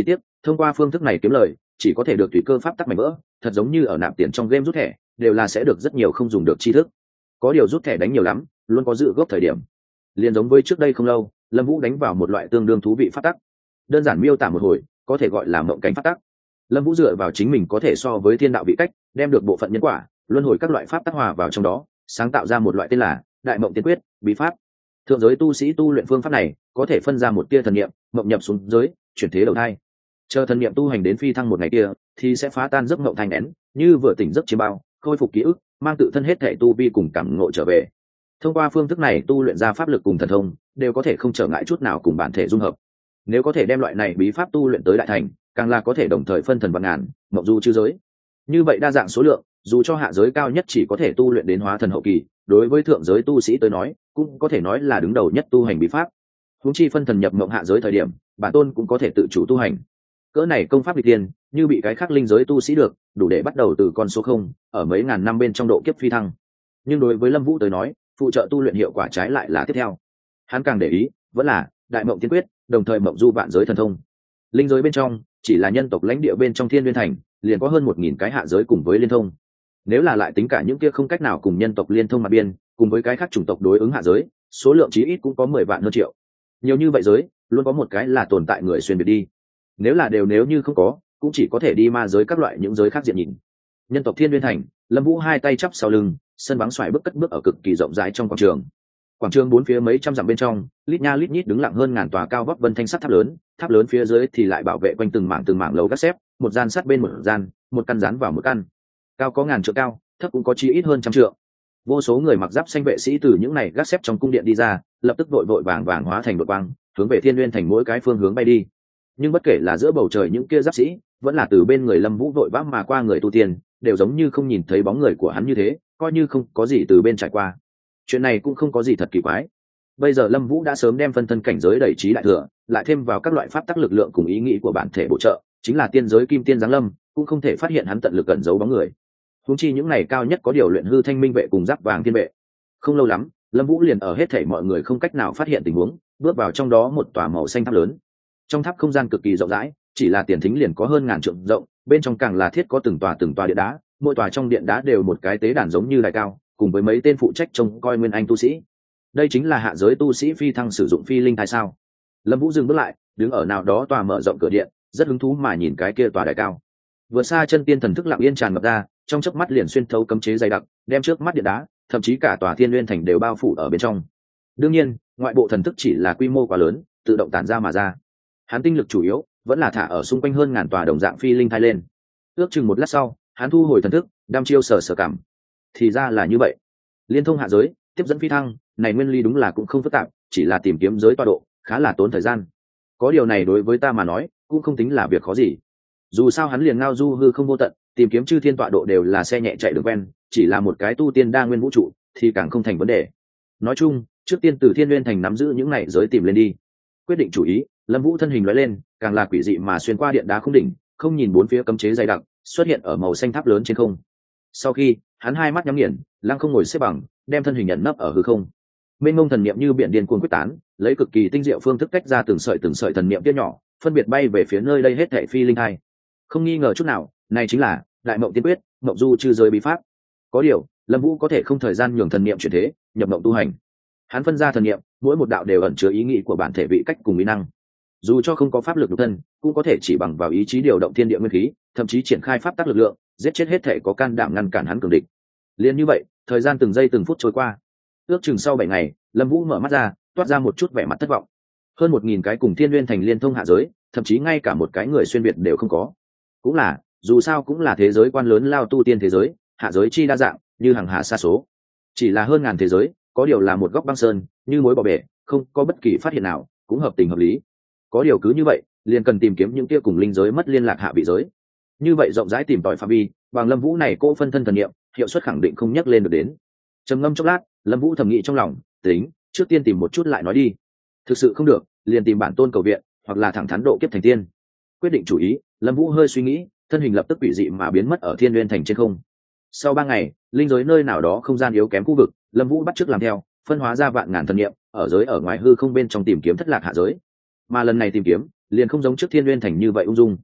Thông qua phương thức này kiếm lời chỉ có thể được tùy cơ pháp tắc mảnh vỡ, thật giống như ở nạp tiền trong game rút thẻ đều là sẽ được rất nhiều không dùng được tri thức. Có điều rút thẻ đánh nhiều lắm luôn có dự gốc thời điểm. Liền giống với trước đây không lâu, Lâm Vũ đánh vào một loại tương đương thú vị pháp tắc. Đơn giản miêu tả một hồi có thể gọi là mộng cảnh pháp tắc. Lâm Vũ dựa vào chính mình có thể so với thiên đạo vị cách, đem được bộ phận nhân quả luân hồi các loại pháp tác hòa vào trong đó, sáng tạo ra một loại tên là đại mộng tiên quyết bí pháp. Thượng giới tu sĩ tu luyện phương pháp này có thể phân ra một tia thần niệm mộng nhập xuống giới, chuyển thế đầu thai. Chờ thần niệm tu hành đến phi thăng một ngày kia thì sẽ phá tan giấc mộng thành nén, như vừa tỉnh giấc chiêm bao, khôi phục ký ức, mang tự thân hết thể tu vi cùng cảm ngộ trở về. Thông qua phương thức này tu luyện ra pháp lực cùng thần thông đều có thể không trở ngại chút nào cùng bản thể dung hợp. Nếu có thể đem loại này bí pháp tu luyện tới đại thành, càng là có thể đồng thời phân thần vạn ngàn, mộng du chư giới. Như vậy đa dạng số lượng, dù cho hạ giới cao nhất chỉ có thể tu luyện đến hóa thần hậu kỳ, đối với thượng giới tu sĩ tới nói cũng có thể nói là đứng đầu nhất tu hành bí pháp. Huống chi phân thần nhập mộng hạ giới thời điểm, bản tôn cũng có thể tự chủ tu hành. Cỡ này công pháp nghịch tiên, như bị cái khác linh giới tu sĩ được, đủ để bắt đầu từ con số 0, ở mấy ngàn năm bên trong độ kiếp phi thăng. Nhưng đối với Lâm Vũ tới nói, phụ trợ tu luyện hiệu quả trái lại là tiếp theo. Hắn càng để ý, vẫn là đại mộng tiên quyết, đồng thời mộng du vạn giới thần thông. Linh giới bên trong, chỉ là nhân tộc lãnh địa bên trong Thiên Nguyên Thành, liền có hơn 1000 cái hạ giới cùng với liên thông. Nếu là lại tính cả những kia không cách nào cùng nhân tộc liên thông mặt biên, cùng với cái khác chủng tộc đối ứng hạ giới, số lượng chí ít cũng có 10 vạn hơn triệu. Nhiều như vậy giới, luôn có một cái là tồn tại người xuyên biệt đi. Nếu là nếu như không có, cũng chỉ có thể đi ma giới các loại những giới khác diện nhìn. Nhân tộc Thiên Nguyên Thành, Lâm Vũ hai tay chắp sau lưng, sân bắn xoài bước cất bước ở cực kỳ rộng rãi trong quảng trường. Quảng trường bốn phía mấy trăm dặm bên trong, lít nha lít nhít đứng lặng hơn ngàn tòa cao vóc vân thanh sắt tháp lớn phía dưới thì lại bảo vệ quanh từng mảng lầu gác xếp, một gian sát bên một gian, một căn dán vào một căn. Cao có ngàn trượng cao, thấp cũng có chí ít hơn trăm trượng. Vô số người mặc giáp xanh vệ sĩ từ những này gác xếp trong cung điện đi ra, lập tức vội vàng hóa thành đột quang, hướng về Thiên Nguyên Thành mỗi cái phương hướng bay đi. Nhưng bất kể là giữa bầu trời những kia giáp sĩ, vẫn là từ bên người Lâm Vũ vội vã mà qua người tu tiên, đều giống như không nhìn thấy bóng người của hắn như thế, coi như không có gì từ bên trải qua. Chuyện này cũng không có gì thật kỳ quái. Bây giờ Lâm Vũ đã sớm đem phân thân cảnh giới đẩy trí đại thừa, lại thêm vào các loại pháp tắc lực lượng cùng ý nghĩ của bản thể bổ trợ, chính là tiên giới kim tiên giáng lâm, cũng không thể phát hiện hắn tận lực cẩn giấu bóng người. Huống chi những này cao nhất có điều luyện hư thanh minh vệ cùng giáp vàng thiên vệ. Không lâu lắm, Lâm Vũ liền ở hết thảy mọi người không cách nào phát hiện tình huống, bước vào trong đó một tòa màu xanh tháp lớn. Trong tháp không gian cực kỳ rộng rãi, chỉ là tiền thính liền có hơn ngàn trượng rộng, bên trong càng là thiết có từng tòa điện đá, mỗi tòa trong điện đá đều một cái tế đàn giống như đài cao, cùng với mấy tên phụ trách trông coi nguyên anh tu sĩ. Đây chính là hạ giới tu sĩ phi thăng sử dụng phi linh thai sao? Lâm Vũ dừng bước lại, đứng ở nào đó tòa mở rộng cửa điện, rất hứng thú mà nhìn cái kia tòa đài cao. Vừa xa chân tiên thần thức lặng yên tràn ngập ra, trong chớp mắt liền xuyên thấu cấm chế dày đặc, đem trước mắt điện đá, thậm chí cả tòa Thiên Nguyên Thành đều bao phủ ở bên trong. Đương nhiên, ngoại bộ thần thức chỉ là quy mô quá lớn, tự động tản ra mà ra. Hắn tinh lực chủ yếu vẫn là thả ở xung quanh hơn ngàn tòa đồng dạng phi linh thai lên. Ước chừng một lát sau, hắn thu hồi thần thức, đăm chiêu sở cảm. Thì ra là như vậy. Liên thông hạ giới, tiếp dẫn phi thăng, này nguyên lý đúng là cũng không phức tạp, chỉ là tìm kiếm giới tọa độ, khá là tốn thời gian. Có điều này đối với ta mà nói, cũng không tính là việc khó gì. Dù sao hắn liền ngao du hư không vô tận, tìm kiếm chư thiên tọa độ đều là xe nhẹ chạy đường quen, chỉ là một cái tu tiên đa nguyên vũ trụ thì càng không thành vấn đề. Nói chung, trước tiên từ Thiên Nguyên Thành nắm giữ những này giới tìm lên đi. Quyết định chủ ý, Lâm Vũ thân hình lóe lên, càng là quỷ dị mà xuyên qua điện đá không đỉnh, không nhìn bốn phía cấm chế dày đặc, xuất hiện ở màu xanh tháp lớn trên không. Sau khi, hắn hai mắt nhắm nghiền, lăng không ngồi xếp bằng, đem thân hình nhận nấp ở hư không. Mênh mông thần niệm như biển điên cuồng quyết tán, lấy cực kỳ tinh diệu phương thức tách ra từng sợi thần niệm kia nhỏ, phân biệt bay về phía nơi đây hết thảy phi linh hai. Không nghi ngờ chút nào, này chính là đại mộng tiên quyết, mộng du chư giới bí pháp. Có điều, Lâm Vũ có thể không thời gian nhường thần niệm chuyển thế, nhập mộng tu hành. Hắn phân ra thần niệm, mỗi một đạo đều ẩn chứa ý nghĩ của bản thể vị cách cùng mỹ năng. Dù cho không có pháp lực độc thân, cũng có thể chỉ bằng vào ý chí điều động thiên địa nguyên khí, thậm chí triển khai pháp tắc lực lượng, giết chết hết thể có can đảm ngăn cản hắn cường địch. Liên như vậy, thời gian từng giây từng phút trôi qua. Ước chừng sau 7 ngày, Lâm Vũ mở mắt ra, toát ra một chút vẻ mặt thất vọng. Hơn 1000 cái cùng Thiên Nguyên Thành liên thông hạ giới, thậm chí ngay cả một cái người xuyên việt đều không có. Cũng là, dù sao cũng là thế giới quan lớn lao tu tiên thế giới, hạ giới chi đa dạng, như hàng hà sa số. Chỉ là hơn ngàn thế giới, có điều là một góc băng sơn, như mối bỏ bể, không có bất kỳ phát hiện nào, cũng hợp tình hợp lý. Có điều cứ như vậy, liền cần tìm kiếm những kia cùng linh giới mất liên lạc hạ vị giới. Như vậy rộng rãi tìm tòi phạm vi, bằng Lâm Vũ này cô phân thân thần niệm, hiệu suất khẳng định không nhắc lên được đến. Trầm ngâm chốc lát, Lâm Vũ thầm nghĩ trong lòng, tính, trước tiên tìm một chút lại nói đi. Thực sự không được, liền tìm bản tôn cầu viện, hoặc là thẳng thắn độ kiếp thành tiên. Quyết định chủ ý, Lâm Vũ hơi suy nghĩ, thân hình lập tức quỷ dị mà biến mất ở Thiên Nguyên Thành trên không. Sau 3 ngày, linh giới nơi nào đó không gian yếu kém khu vực, Lâm Vũ bắt chước làm theo, phân hóa ra vạn ngàn thần niệm, ở giới ở ngoài hư không bên trong tìm kiếm thất lạc hạ giới. Mà lần này tìm kiếm, liền không giống trước Thiên Nguyên Thành như vậy ung dung,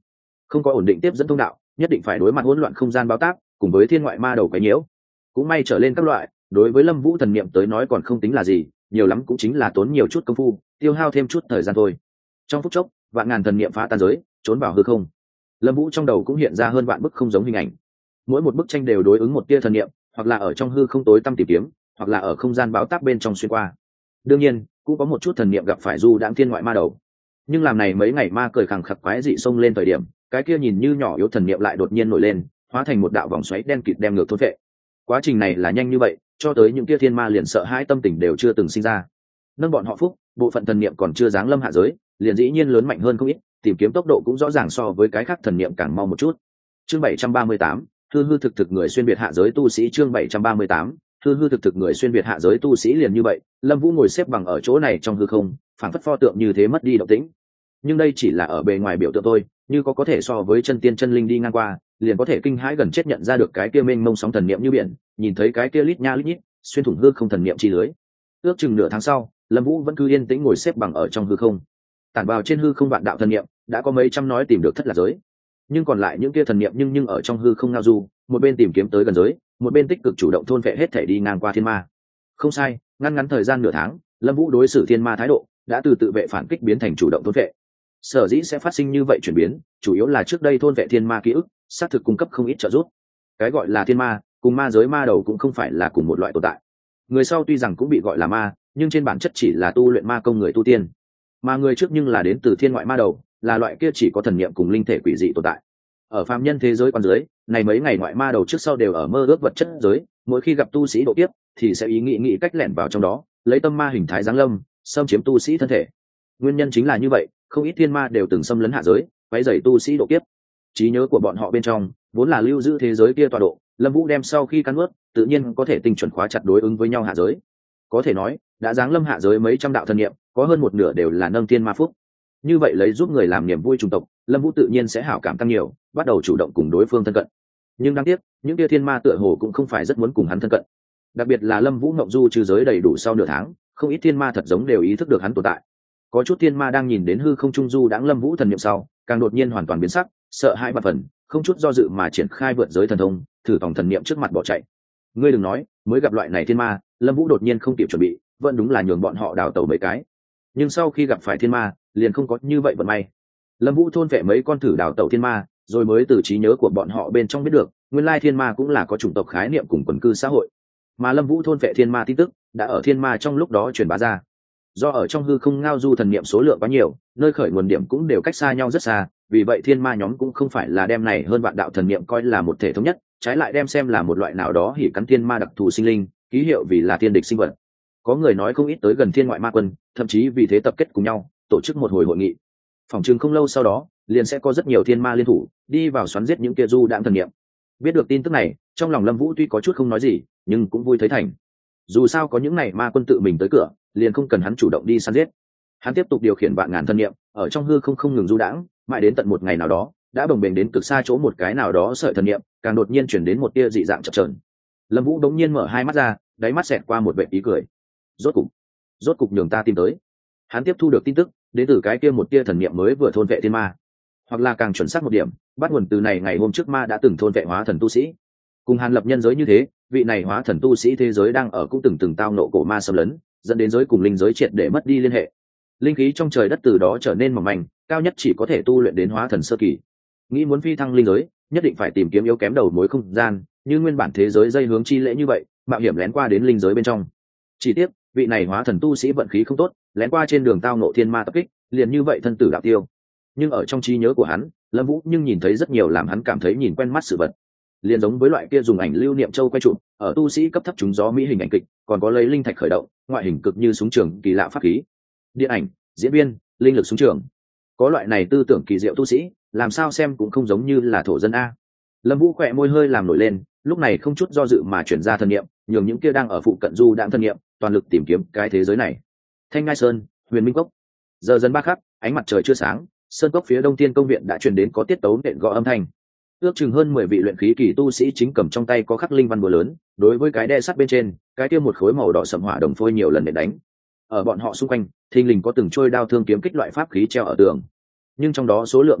không có ổn định tiếp dẫn thông đạo, nhất định phải đối mặt hỗn loạn không gian báo tác cùng với thiên ngoại ma đầu quấy nhiễu. Cũng may trở lên các loại, đối với Lâm Vũ thần niệm tới nói còn không tính là gì, nhiều lắm cũng chính là tốn nhiều chút công phu, tiêu hao thêm chút thời gian thôi. Trong phút chốc, vạn ngàn thần niệm phá tan giới, trốn vào hư không. Lâm Vũ trong đầu cũng hiện ra hơn vạn bức không giống hình ảnh. Mỗi một bức tranh đều đối ứng một tia thần niệm, hoặc là ở trong hư không tối tăm tìm kiếm, hoặc là ở không gian báo tác bên trong xuyên qua. Đương nhiên, cũng có một chút thần niệm gặp phải du đãng thiên ngoại ma đầu. Nhưng làm này mấy ngày ma cười khẳng khặc quái dị xông lên thời điểm, cái kia nhìn như nhỏ yếu thần niệm lại đột nhiên nổi lên, hóa thành một đạo vòng xoáy đen kịt đem ngược thôn vệ. Quá trình này là nhanh như vậy, cho tới những kia thiên ma liền sợ hãi tâm tình đều chưa từng sinh ra. Nâng bọn họ phúc, bộ phận thần niệm còn chưa giáng lâm hạ giới, liền dĩ nhiên lớn mạnh hơn không ít, tìm kiếm tốc độ cũng rõ ràng so với cái khác thần niệm càng mau một chút. Chương 738, hư hư thực thực người xuyên việt hạ giới tu sĩ. Chương 738, hư hư thực thực người xuyên việt hạ giới tu sĩ. Liền như vậy, Lâm Vũ ngồi xếp bằng ở chỗ này trong hư không, phảng phất pho tượng như thế mất đi động tĩnh. Nhưng đây chỉ là ở bề ngoài biểu tượng thôi, như có thể so với chân tiên chân linh đi ngang qua, liền có thể kinh hãi gần chết nhận ra được cái kia mênh mông sóng thần niệm như biển, nhìn thấy cái kia lít nha lít nhít xuyên thủng hư không thần niệm chi lưới. Ước chừng nửa tháng sau, Lâm Vũ vẫn cứ yên tĩnh ngồi xếp bằng ở trong hư không. Tản vào trên hư không vạn đạo thần niệm, đã có mấy trăm nói tìm được thất lạc giới. Nhưng còn lại những kia thần niệm nhưng ở trong hư không ngao du, một bên tìm kiếm tới gần giới, một bên tích cực chủ động thôn vệ hết thể đi ngang qua thiên ma. Không sai, ngắn thời gian nửa tháng, Lâm Vũ đối xử thiên ma thái độ đã từ tự vệ phản kích biến thành chủ động thôn vệ. Sở dĩ sẽ phát sinh như vậy chuyển biến, chủ yếu là trước đây thôn vệ thiên ma ký ức, xác thực cung cấp không ít trợ giúp. Cái gọi là thiên ma, cùng ma giới ma đầu cũng không phải là cùng một loại tồn tại. Người sau tuy rằng cũng bị gọi là ma, nhưng trên bản chất chỉ là tu luyện ma công người tu tiên. Mà người trước nhưng là đến từ thiên ngoại ma đầu, là loại kia chỉ có thần niệm cùng linh thể quỷ dị tồn tại. Ở phàm nhân thế giới quan giới, này mấy ngày ngoại ma đầu trước sau đều ở mơ ước vật chất giới, mỗi khi gặp tu sĩ độ kiếp thì sẽ ý nghĩ cách lẻn vào trong đó, lấy tâm ma hình thái giáng lâm, xâm chiếm tu sĩ thân thể. Nguyên nhân chính là như vậy, không ít thiên ma đều từng xâm lấn hạ giới, quấy rầy tu sĩ độ kiếp. Trí nhớ của bọn họ bên trong vốn là lưu giữ thế giới kia tọa độ, Lâm Vũ đem sau khi cắn nuốt, tự nhiên có thể tinh chuẩn khóa chặt đối ứng với nhau hạ giới. Có thể nói, đã giáng lâm hạ giới mấy trăm đạo thần niệm, có hơn một nửa đều là nâng thiên ma phúc. Như vậy lấy giúp người làm niềm vui chủng tộc, Lâm Vũ tự nhiên sẽ hảo cảm tăng nhiều, bắt đầu chủ động cùng đối phương thân cận. Nhưng đáng tiếc, những kia thiên ma tựa hồ cũng không phải rất muốn cùng hắn thân cận. Đặc biệt là Lâm Vũ ngộng du trừ giới đầy đủ sau nửa tháng, không ít thiên ma thật giống đều ý thức được hắn tồn tại. Có chút thiên ma đang nhìn đến hư không trung du đãng Lâm Vũ thần niệm sau, càng đột nhiên hoàn toàn biến sắc, sợ hãi bạt phần, không chút do dự mà triển khai vượt giới thần thông, thử tòng thần niệm trước mặt bỏ chạy. Ngươi đừng nói, mới gặp loại này thiên ma, Lâm Vũ đột nhiên không kịp chuẩn bị, vẫn đúng là nhường bọn họ đào tẩu mấy cái. Nhưng sau khi gặp phải thiên ma, liền không có như vậy vận may. Lâm Vũ thôn vệ mấy con thử đào tẩu thiên ma, rồi mới từ trí nhớ của bọn họ bên trong biết được, nguyên lai thiên ma cũng là có chủng tộc khái niệm cùng quần cư xã hội. Mà Lâm Vũ thôn vệ thiên ma tin tức đã ở thiên ma trong lúc đó truyền bá ra. Do ở trong hư không ngao du thần niệm số lượng quá nhiều, nơi khởi nguồn điểm cũng đều cách xa nhau rất xa, vì vậy thiên ma nhóm cũng không phải là đem này hơn vạn đạo thần niệm coi là một thể thống nhất, trái lại đem xem là một loại nào đó hỉ cắn thiên ma đặc thù sinh linh, ký hiệu vì là thiên địch sinh vật. Có người nói không ít tới gần thiên ngoại ma quân, thậm chí vì thế tập kết cùng nhau tổ chức một hồi hội nghị. Phòng trường không lâu sau đó, liền sẽ có rất nhiều thiên ma liên thủ đi vào xoắn giết những kia du đãng thần niệm. Biết được tin tức này, trong lòng Lâm Vũ tuy có chút không nói gì, nhưng cũng vui thấy thành. Dù sao có những này ma quân tự mình tới cửa, liền không cần hắn chủ động đi săn giết. Hắn tiếp tục điều khiển vạn ngàn thần niệm ở trong hư không ngừng du đãng, mãi đến tận một ngày nào đó, đã bồng bềnh đến cực xa chỗ một cái nào đó sợi thần niệm, càng đột nhiên chuyển đến một tia dị dạng chập chờn. Lâm Vũ đống nhiên mở hai mắt ra, đáy mắt xẹt qua một vệt ý cười. Rốt cục nhường ta tìm tới. Hắn tiếp thu được tin tức, đến từ cái kia một tia thần niệm mới vừa thôn vệ thiên ma, hoặc là càng chuẩn xác một điểm, bắt nguồn từ này ngày hôm trước ma đã từng thôn vệ hóa thần tu sĩ. Cùng Hàn Lập nhân giới như thế, vị này hóa thần tu sĩ thế giới đang ở cũng từng tao nộ cổ ma xâm lấn, dẫn đến giới cùng linh giới triệt để mất đi liên hệ. Linh khí trong trời đất từ đó trở nên mỏng manh, cao nhất chỉ có thể tu luyện đến hóa thần sơ kỳ. Nghĩ muốn phi thăng linh giới, nhất định phải tìm kiếm yếu kém đầu mối không gian, như nguyên bản thế giới dây hướng chi lễ như vậy, mạo hiểm lén qua đến linh giới bên trong. Chỉ tiếc, vị này hóa thần tu sĩ vận khí không tốt, lén qua trên đường tao nộ thiên ma tập kích, liền như vậy thân tử đạo tiêu. Nhưng ở trong trí nhớ của hắn, Lâm Vũ nhưng nhìn thấy rất nhiều làm hắn cảm thấy nhìn quen mắt sự vật. Liền giống với loại kia dùng ảnh lưu niệm châu quay chụp, ở tu sĩ cấp thấp chúng gió mỹ hình ảnh kịch, còn có lấy linh thạch khởi động, ngoại hình cực như súng trường kỳ lạ pháp khí. Điện ảnh, diễn viên, linh lực súng trường. Có loại này tư tưởng kỳ diệu tu sĩ, làm sao xem cũng không giống như là thổ dân a. Lâm Vũ khẽ môi hơi làm nổi lên, lúc này không chút do dự mà chuyển ra thần niệm, nhường những kia đang ở phụ cận du đãng thần niệm, toàn lực tìm kiếm cái thế giới này. Thanh Ngai Sơn, Huyền Minh Cốc. Giờ dần ba khắc, ánh mặt trời chưa sáng, sơn cốc phía đông thiên công viện đã truyền đến có tiết tấu nện gõ âm thanh. Ước chừng hơn 10 vị luyện khí kỳ tu sĩ chính cầm trong tay có khắc linh văn búa lớn, đối với cái đe sắt bên trên, cái kia một khối màu đỏ sẫm hỏa đồng phôi nhiều lần để đánh. Ở bọn họ xung quanh, thình lình có từng trôi đao thương kiếm kích loại pháp khí treo ở tường. Nhưng trong đó số lượng nhiều nhất,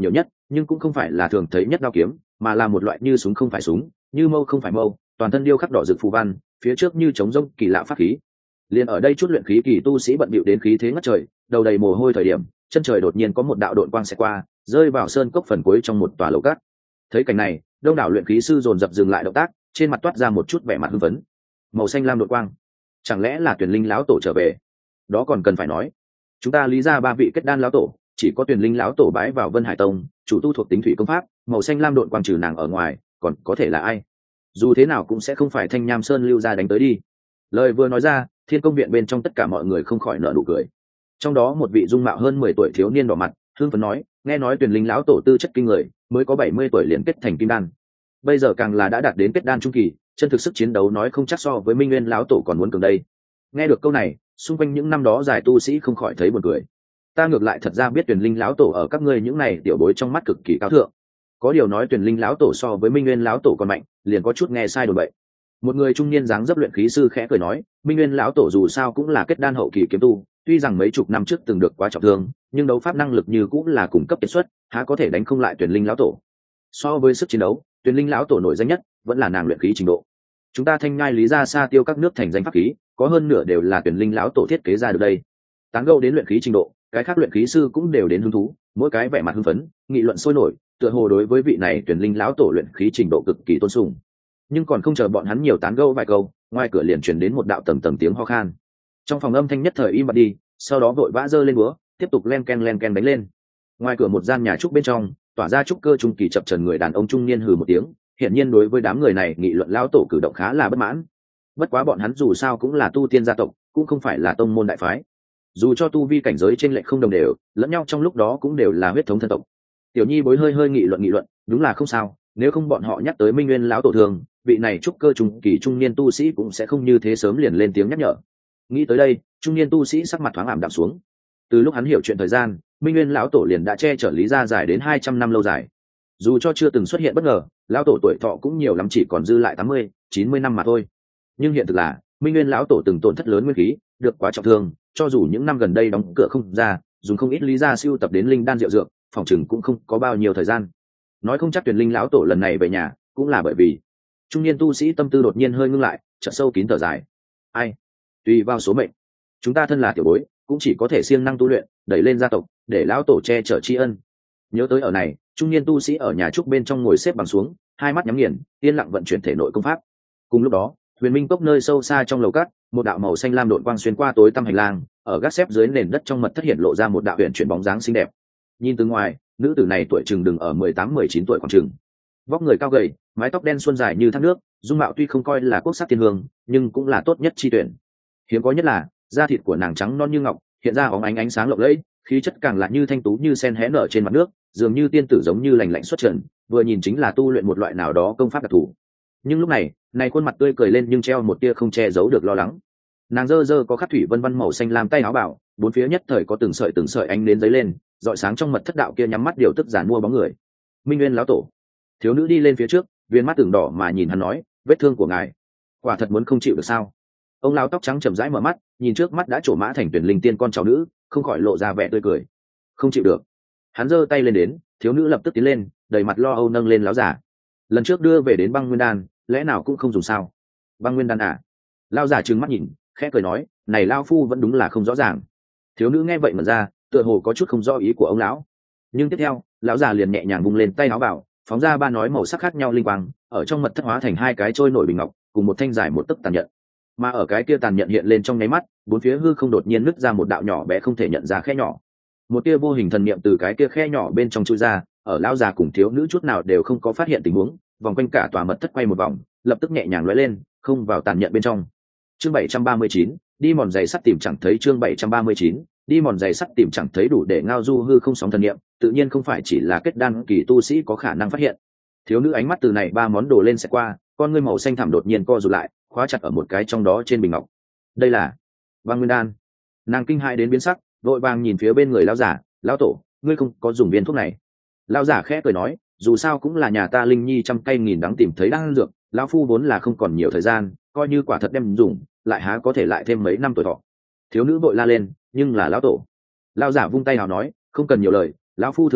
nhưng cũng không phải là thường thấy nhất đao kiếm, mà là một loại như súng không phải súng, như mâu không phải mâu, toàn thân điêu khắc đỏ rực phù văn, phía trước như trống rông kỳ lạ pháp khí. Liền ở đây chút luyện khí kỳ tu sĩ bận bịu đến khí thế ngất trời, đầu đầy mồ hôi thời điểm, chân trời đột nhiên có một đạo độn quang xẹt qua, rơi vào sơn cốc phần cuối trong một tòa lầu cát. Thấy cảnh này, đông đảo luyện khí sư dồn dập dừng lại động tác, trên mặt toát ra một chút vẻ mặt hưng phấn. Màu xanh lam độn quang, chẳng lẽ là Tuyển Linh lão tổ trở về? Đó còn cần phải nói, chúng ta lý ra ba vị kết đan lão tổ, chỉ có Tuyển Linh lão tổ bái vào Vân Hải Tông, chủ tu thuộc tính thủy công pháp, màu xanh lam độn quang trừ nàng ở ngoài, còn có thể là ai? Dù thế nào cũng sẽ không phải Thanh Nham Sơn lưu ra đánh tới đi. Lời vừa nói ra, Thiên Công viện bên trong tất cả mọi người không khỏi nở nụ cười. Trong đó một vị dung mạo hơn 10 tuổi thiếu niên đỏ mặt, hưng phấn nói, nghe nói Tuyển Linh lão tổ tư chất kinh người, mới có 70 tuổi liền kết thành kim đan. Bây giờ càng là đã đạt đến kết đan trung kỳ, chân thực sức chiến đấu nói không chắc so với Minh Nguyên lão tổ còn muốn cường đây. Nghe được câu này, xung quanh những năm đó giải tu sĩ không khỏi thấy buồn cười. Ta ngược lại thật ra biết Tuyển Linh lão tổ ở các ngươi những này tiểu bối trong mắt cực kỳ cao thượng. Có điều nói Tuyển Linh lão tổ so với Minh Nguyên lão tổ còn mạnh, liền có chút nghe sai đồn bậy. Một người trung niên dáng dấp luyện khí sư khẽ cười nói, Minh Nguyên lão tổ dù sao cũng là kết đan hậu kỳ kiếm tu, tuy rằng mấy chục năm trước từng được quá trọng thương, nhưng đấu pháp năng lực như cũng là cung cấp kiệt xuất, há có thể đánh không lại Tuyển Linh lão tổ. So với sức chiến đấu, Tuyển Linh lão tổ nổi danh nhất vẫn là nàng luyện khí trình độ. Chúng ta Thanh Nhai lý ra xa tiêu các nước thành danh pháp khí, có hơn nửa đều là Tuyển Linh lão tổ thiết kế ra được đây. Tán gẫu đến luyện khí trình độ, cái khác luyện khí sư cũng đều đến hứng thú, mỗi cái vẻ mặt hưng phấn, nghị luận sôi nổi, tựa hồ đối với vị này Tuyển Linh lão tổ luyện khí trình độ cực kỳ tôn sùng. Nhưng còn không chờ bọn hắn nhiều tán gẫu vài câu, ngoài cửa liền truyền đến một đạo tầng tầng tiếng ho khan. Trong phòng âm thanh nhất thời im bặt đi, sau đó vội vã giơ lên búa, tiếp tục len ken đánh lên. Ngoài cửa một gian nhà trúc bên trong, tỏa ra trúc cơ trung kỳ chập trần người đàn ông trung niên hừ một tiếng, hiển nhiên đối với đám người này nghị luận lão tổ cử động khá là bất mãn. Bất quá bọn hắn dù sao cũng là tu tiên gia tộc, cũng không phải là tông môn đại phái. Dù cho tu vi cảnh giới trên lệch không đồng đều, lẫn nhau trong lúc đó cũng đều là huyết thống thân tộc. Tiểu Nhi bối hơi nghị luận, đúng là không sao, nếu không bọn họ nhắc tới Minh Nguyên lão tổ thường, vị này trúc cơ trung kỳ trung niên tu sĩ cũng sẽ không như thế sớm liền lên tiếng nhắc nhở. Nghĩ tới đây, trung niên tu sĩ sắc mặt thoáng ảm đạm xuống. Từ lúc hắn hiểu chuyện thời gian, Minh Nguyên lão tổ liền đã che chở lý gia dài đến 200 năm lâu dài. Dù cho chưa từng xuất hiện bất ngờ, lão tổ tuổi thọ cũng nhiều lắm chỉ còn dư lại 80, 90 năm mà thôi. Nhưng hiện thực là, Minh Nguyên lão tổ từng tổn thất lớn nguyên khí, được quá trọng thương, cho dù những năm gần đây đóng cửa không ra, dùng không ít lý gia siêu tập đến linh đan diệu dược, phòng chừng cũng không có bao nhiêu thời gian. Nói không chắc Tuyển Linh lão tổ lần này về nhà, cũng là bởi vì trung niên tu sĩ tâm tư đột nhiên hơi ngưng lại, chợt sâu kín thở dài. Ai? Tùy vào số mệnh, chúng ta thân là tiểu bối, cũng chỉ có thể siêng năng tu luyện, đẩy lên gia tộc, để lão tổ che chở tri ân. Nhớ tới ở này, trung niên tu sĩ ở nhà trúc bên trong ngồi xếp bằng xuống, hai mắt nhắm nghiền, yên lặng vận chuyển thể nội công pháp. Cùng lúc đó, Huyền Minh cốc nơi sâu xa trong lầu cát, một đạo màu xanh lam độn quang xuyên qua tối tăm hành lang, ở gác xếp dưới nền đất trong mật thất hiện lộ ra một đạo huyền chuyển bóng dáng xinh đẹp. Nhìn từ ngoài, nữ tử này tuổi chừng đừng ở 18-19 tuổi khoảng chừng. Vóc người cao gầy, mái tóc đen suôn dài như thác nước, dung mạo tuy không coi là quốc sắc thiên hương, nhưng cũng là tốt nhất chi tuyển. Hiếm có nhất là, da thịt của nàng trắng non như ngọc, hiện ra óng ánh sáng lộng lẫy, khí chất càng là như thanh tú như sen hé nở trên mặt nước, dường như tiên tử giống như lành lạnh xuất trần, vừa nhìn chính là tu luyện một loại nào đó công pháp đặc thù. Nhưng lúc này, khuôn mặt tươi cười lên nhưng treo một tia không che giấu được lo lắng. Nàng dơ có khắc thủy vân vân màu xanh lam tay áo bảo, bốn phía nhất thời có từng sợi ánh đến giấy lên, rọi sáng trong mật thất đạo kia nhắm mắt điều tức giản mua bóng người. Minh Nguyên lão tổ. Thiếu nữ đi lên phía trước, viên mắt tưởng đỏ mà nhìn hắn nói, vết thương của ngài, quả thật muốn không chịu được sao? Ông lão tóc trắng chậm rãi mở mắt, nhìn trước mắt đã trổ mã thành Tuyển Linh tiên con cháu nữ, không khỏi lộ ra vẻ tươi cười. Không chịu được. Hắn giơ tay lên đến, thiếu nữ lập tức tiến lên, đầy mặt lo âu nâng lên lão giả. Lần trước đưa về đến Băng Nguyên đan, lẽ nào cũng không dùng sao? Băng Nguyên đan à? Lão giả trừng mắt nhìn, khẽ cười nói, này lão phu vẫn đúng là không rõ ràng. Thiếu nữ nghe vậy mà ra, tựa hồ có chút không rõ ý của ông lão. Nhưng tiếp theo, lão già liền nhẹ nhàng vung lên tay áo bảo, phóng ra ba nói màu sắc khác nhau linh quang, ở trong mật thất hóa thành hai cái trôi nổi bình ngọc, cùng một thanh dài một tấc tàn nhận. Mà ở cái kia tàn nhận hiện lên trong nháy mắt, bốn phía hư không đột nhiên nứt ra một đạo nhỏ bé không thể nhận ra khe nhỏ. Một tia vô hình thần niệm từ cái kia khe nhỏ bên trong chui ra, ở lão già cùng thiếu nữ chút nào đều không có phát hiện tình huống, vòng quanh cả tòa mật thất quay một vòng, lập tức nhẹ nhàng lóe lên, không vào tàn nhận bên trong. Chương 739, đi mòn giày sắt tìm chẳng thấy. Chương 739, đi mòn giày sắt tìm chẳng thấy đủ để ngao du hư không sóng thần niệm, tự nhiên không phải chỉ là kết đan kỳ tu sĩ có khả năng phát hiện. Thiếu nữ ánh mắt từ này ba món đồ lên sẽ qua, con ngươi màu xanh thẳm đột nhiên co rụt lại, khóa chặt ở một cái trong đó trên bình ngọc. Đây là Băng Nguyên đan. Nàng kinh hãi đến biến sắc, vội vàng nhìn phía bên người lão giả, lão tổ, ngươi không có dùng viên thuốc này? Lão giả khẽ cười nói, dù sao cũng là nhà ta linh nhi trăm cây nghìn đắng tìm thấy đan dược, lão phu vốn là không còn nhiều thời gian, coi như quả thật đem dùng, lại há có thể lại thêm mấy năm tuổi thọ. Thiếu nữ vội la lên, nhưng là lão tổ. Lão giả vung tay nào nói, không cần nhiều lời, lão phu thương thế,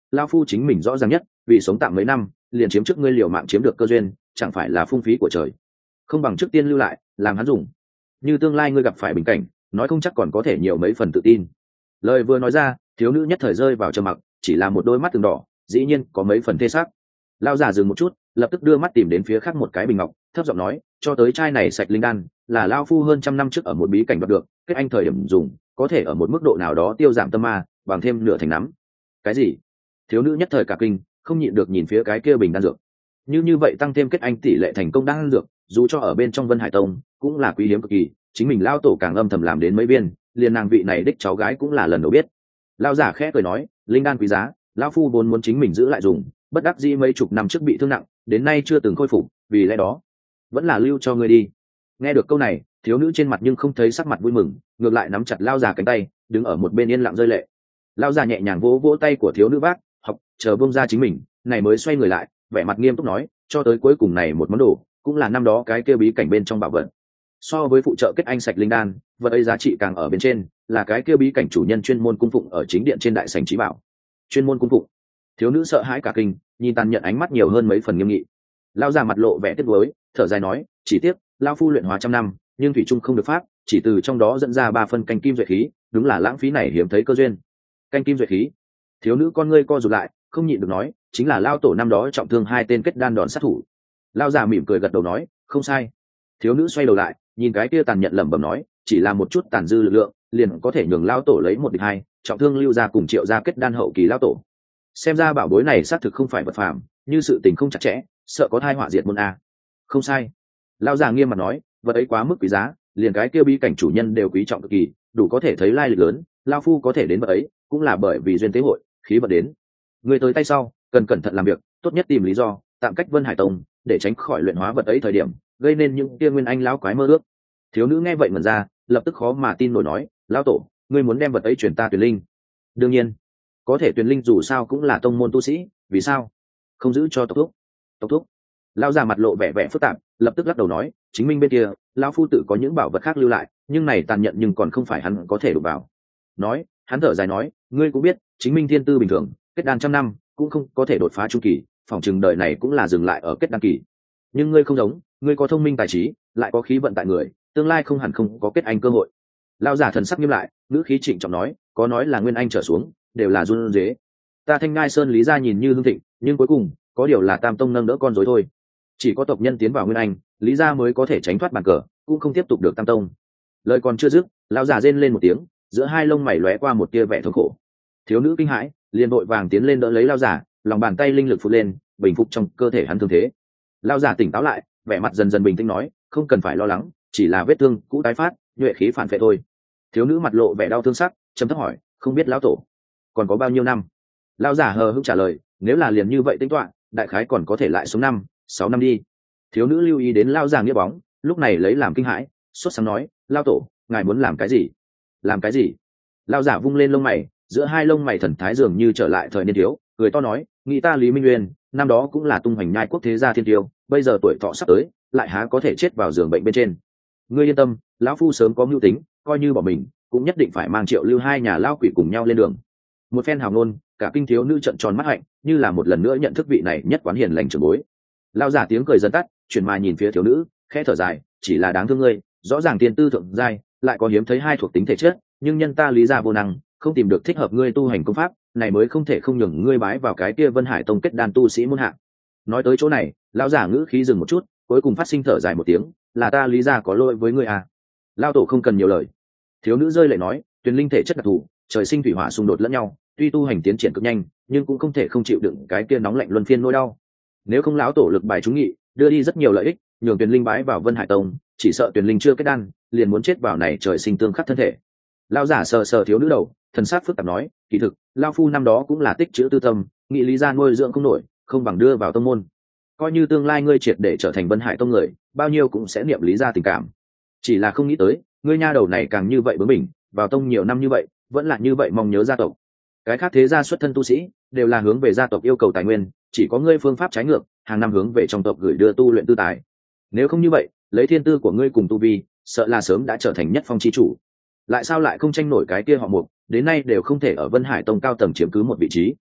lao phu chính mình rõ ràng nhất, vì sống tạm mấy năm liền chiếm trước ngươi liều mạng chiếm được cơ duyên, chẳng phải là phung phí của trời. Không bằng trước tiên lưu lại làm hắn dùng, như tương lai ngươi gặp phải bình cảnh, nói không chắc còn có thể nhiều mấy phần tự tin. Lời vừa nói ra, thiếu nữ nhất thời rơi vào trầm mặc, chỉ là một đôi mắt từng đỏ, dĩ nhiên có mấy phần thê sắc. Lao giả dừng một chút, lập tức đưa mắt tìm đến phía khác một cái bình ngọc, thấp giọng nói, cho tới chai này sạch linh đan là lao phu hơn trăm năm trước ở một bí cảnh đoạt được, kết anh thời điểm dùng có thể ở một mức độ nào đó tiêu giảm tâm ma, bằng thêm nửa thành nắm. Cái gì? Thiếu nữ nhất thời cả kinh, không nhịn được nhìn phía cái kia bình đan dược. Như vậy tăng thêm kết anh tỷ lệ thành công đan dược, dù cho ở bên trong Vân Hải Tông cũng là quý hiếm cực kỳ, chính mình lao tổ càng âm thầm làm đến mấy viên, liền nàng vị này đích cháu gái cũng là lần đầu biết. Lao giả khẽ cười nói, linh đan quý giá, lão phu vốn muốn chính mình giữ lại dùng, bất đắc dĩ mấy chục năm trước bị thương nặng, đến nay chưa từng khôi phục, vì lẽ đó vẫn là lưu cho ngươi đi. Nghe được câu này, thiếu nữ trên mặt nhưng không thấy sắc mặt vui mừng, ngược lại nắm chặt lao già cánh tay, đứng ở một bên yên lặng rơi lệ. Lao già nhẹ nhàng vỗ vỗ tay của thiếu nữ bác, học chờ bông ra chính mình, này mới xoay người lại, vẻ mặt nghiêm túc nói, cho tới cuối cùng này một món đồ, cũng là năm đó cái kia bí cảnh bên trong bảo vật. So với phụ trợ kết anh sạch linh đan, vật ấy giá trị càng ở bên trên, là cái kia bí cảnh chủ nhân chuyên môn cung phụng ở chính điện trên đại sảnh trí bảo. Chuyên môn cung phụng. Thiếu nữ sợ hãi cả kinh, nhìn tàn nhận ánh mắt nhiều hơn mấy phần nghiêm nghị. Lao già mặt lộ vẻ tiếc nuối, thở dài nói, chỉ tiếc lao phu luyện hóa trăm năm, nhưng thủy trung không được pháp, chỉ từ trong đó dẫn ra 3 phân canh kim duệ khí, đúng là lãng phí này hiếm thấy cơ duyên. Canh kim duệ khí. Thiếu nữ con ngươi co rụt lại, không nhịn được nói, chính là lao tổ năm đó trọng thương 2 tên kết đan đòn sát thủ. Lao già mỉm cười gật đầu nói, không sai. Thiếu nữ xoay đầu lại, nhìn cái kia tàn nhận lẩm bẩm nói, chỉ là một chút tàn dư lực lượng, liền có thể nhường lao tổ lấy 1 địch 2, trọng thương lưu ra cùng Triệu gia kết đan hậu kỳ lao tổ. Xem ra bảo bối này xác thực không phải vật phàm, như sự tình không chặt chẽ, sợ có thai họa diệt môn a. Không sai. Lao già nghiêm mặt nói, vật ấy quá mức quý giá, liền cái kia bí cảnh chủ nhân đều quý trọng cực kỳ, đủ có thể thấy lai lịch lớn, lao phu có thể đến vật ấy, cũng là bởi vì duyên tế hội, khí vận đến. Người tới tay sau, cần cẩn thận làm việc, tốt nhất tìm lý do, tạm cách Vân Hải Tông, để tránh khỏi luyện hóa vật ấy thời điểm, gây nên những kia nguyên anh lão quái mơ ước. Thiếu nữ nghe vậy mẩn ra, lập tức khó mà tin nổi nói, lão tổ, ngươi muốn đem vật ấy chuyển ta Tuyền Linh? Đương nhiên, có thể Tuyền Linh dù sao cũng là tông môn tu sĩ, vì sao không giữ cho tộc thúc? Tộc thúc. Lão già mặt lộ vẻ vẻ phức tạp, lập tức lắc đầu nói, chính minh bên kia, lão phu tự có những bảo vật khác lưu lại, nhưng này tàn nhận nhưng còn không phải hắn có thể đụng vào. Nói, hắn thở dài nói, ngươi cũng biết, chính minh thiên tư bình thường, kết đan trăm năm cũng không có thể đột phá chu kỳ, phỏng chừng đời này cũng là dừng lại ở kết đan kỳ. Nhưng ngươi không giống, ngươi có thông minh tài trí, lại có khí vận tại người, tương lai không hẳn không có kết anh cơ hội. Lão giả thần sắc nghiêm lại, ngữ khí trịnh trọng nói, có nói là nguyên anh trở xuống, đều là run rế. Ta Thanh Ngai Sơn lý gia nhìn như hưng thịnh, nhưng cuối cùng có điều là Tam Tông nâng đỡ con rối thôi. Chỉ có tộc nhân tiến vào nguyên anh, lý gia mới có thể tránh thoát bàn cờ, cũng không tiếp tục được Tam Tông. Lời còn chưa dứt, lão giả rên lên một tiếng, giữa hai lông mày lóe qua một tia vẻ thống khổ. Thiếu nữ kinh hãi, liền vội vàng tiến lên đỡ lấy lão giả, lòng bàn tay linh lực phụt lên, bình phục trong cơ thể hắn thương thế. Lão giả tỉnh táo lại, vẻ mặt dần dần bình tĩnh nói, không cần phải lo lắng, chỉ là vết thương cũ tái phát, nhuệ khí phản phệ thôi. Thiếu nữ mặt lộ vẻ đau thương sắc, trầm thấp hỏi, không biết lão tổ còn có bao nhiêu năm? Lão giả hờ hững trả lời, nếu là liền như vậy tính toán, đại khái còn có thể lại sống 5-6 năm đi. Thiếu nữ lưu ý đến lão giả nghĩa bóng, lúc này lấy làm kinh hãi, sốt sáng nói, lão tổ, ngài muốn làm cái gì? Làm cái gì? Lão giả vung lên lông mày, giữa hai lông mày thần thái dường như trở lại thời niên thiếu, cười to nói, nghĩ ta Lý Minh Nguyên, năm đó cũng là tung hoành nhai quốc thế gia thiên tiêu, bây giờ tuổi thọ sắp tới, lại há có thể chết vào giường bệnh bên trên. Ngươi yên tâm, lão phu sớm có mưu tính, coi như bỏ mình, cũng nhất định phải mang Triệu Lưu hai nhà lao quỷ cùng nhau lên đường. Một phen hào ngôn, cả kinh thiếu nữ trợn tròn mắt hạnh, như là một lần nữa nhận thức vị này nhất quán hiền lành trưởng bối. Lão giả tiếng cười dần tắt, chuyển mà nhìn phía thiếu nữ, khẽ thở dài, chỉ là đáng thương ngươi, rõ ràng tiên tư thượng giai, lại có hiếm thấy hai thuộc tính thể chất, nhưng nhân ta lý gia vô năng, không tìm được thích hợp ngươi tu hành công pháp, này mới không thể không nhường ngươi bái vào cái kia Vân Hải Tông kết đan tu sĩ môn hạ. Nói tới chỗ này, lão giả ngữ khí dừng một chút, cuối cùng phát sinh thở dài một tiếng, là ta lý gia có lỗi với ngươi à? Lão tổ không cần nhiều lời. Thiếu nữ rơi lệ nói, Tuyền Linh thể chất đặc thù, trời sinh thủy hỏa xung đột lẫn nhau, tuy tu hành tiến triển cực nhanh, nhưng cũng không thể không chịu đựng cái kia nóng lạnh luân phiên nỗi đau. Nếu không lão tổ lực bài trúng nghị, đưa đi rất nhiều lợi ích, nhường Tuyền Linh bái vào Vân Hải Tông, chỉ sợ Tuyền Linh chưa kết đan, liền muốn chết vào này trời sinh tương khắc thân thể. Lão giả sờ sờ thiếu nữ đầu, thần sắc phức tạp nói, kỳ thực, lão phu năm đó cũng là tích trữ tư tâm, nghị lý gia nuôi dưỡng không nổi, không bằng đưa vào tông môn. Coi như tương lai ngươi triệt để trở thành Vân Hải Tông người, bao nhiêu cũng sẽ niệm lý gia tình cảm. Chỉ là không nghĩ tới, ngươi nha đầu này càng như vậy bướng bỉnh, vào tông nhiều năm như vậy, vẫn là như vậy mong nhớ gia tộc. Cái khác thế gia xuất thân tu sĩ, đều là hướng về gia tộc yêu cầu tài nguyên, chỉ có ngươi phương pháp trái ngược, hàng năm hướng về trong tộc gửi đưa tu luyện tư tài. Nếu không như vậy, lấy thiên tư của ngươi cùng tu vi, sợ là sớm đã trở thành nhất phong chi chủ. Lại sao lại không tranh nổi cái kia họ Mục, đến nay đều không thể ở Vân Hải Tông cao tầng chiếm cứ một vị trí.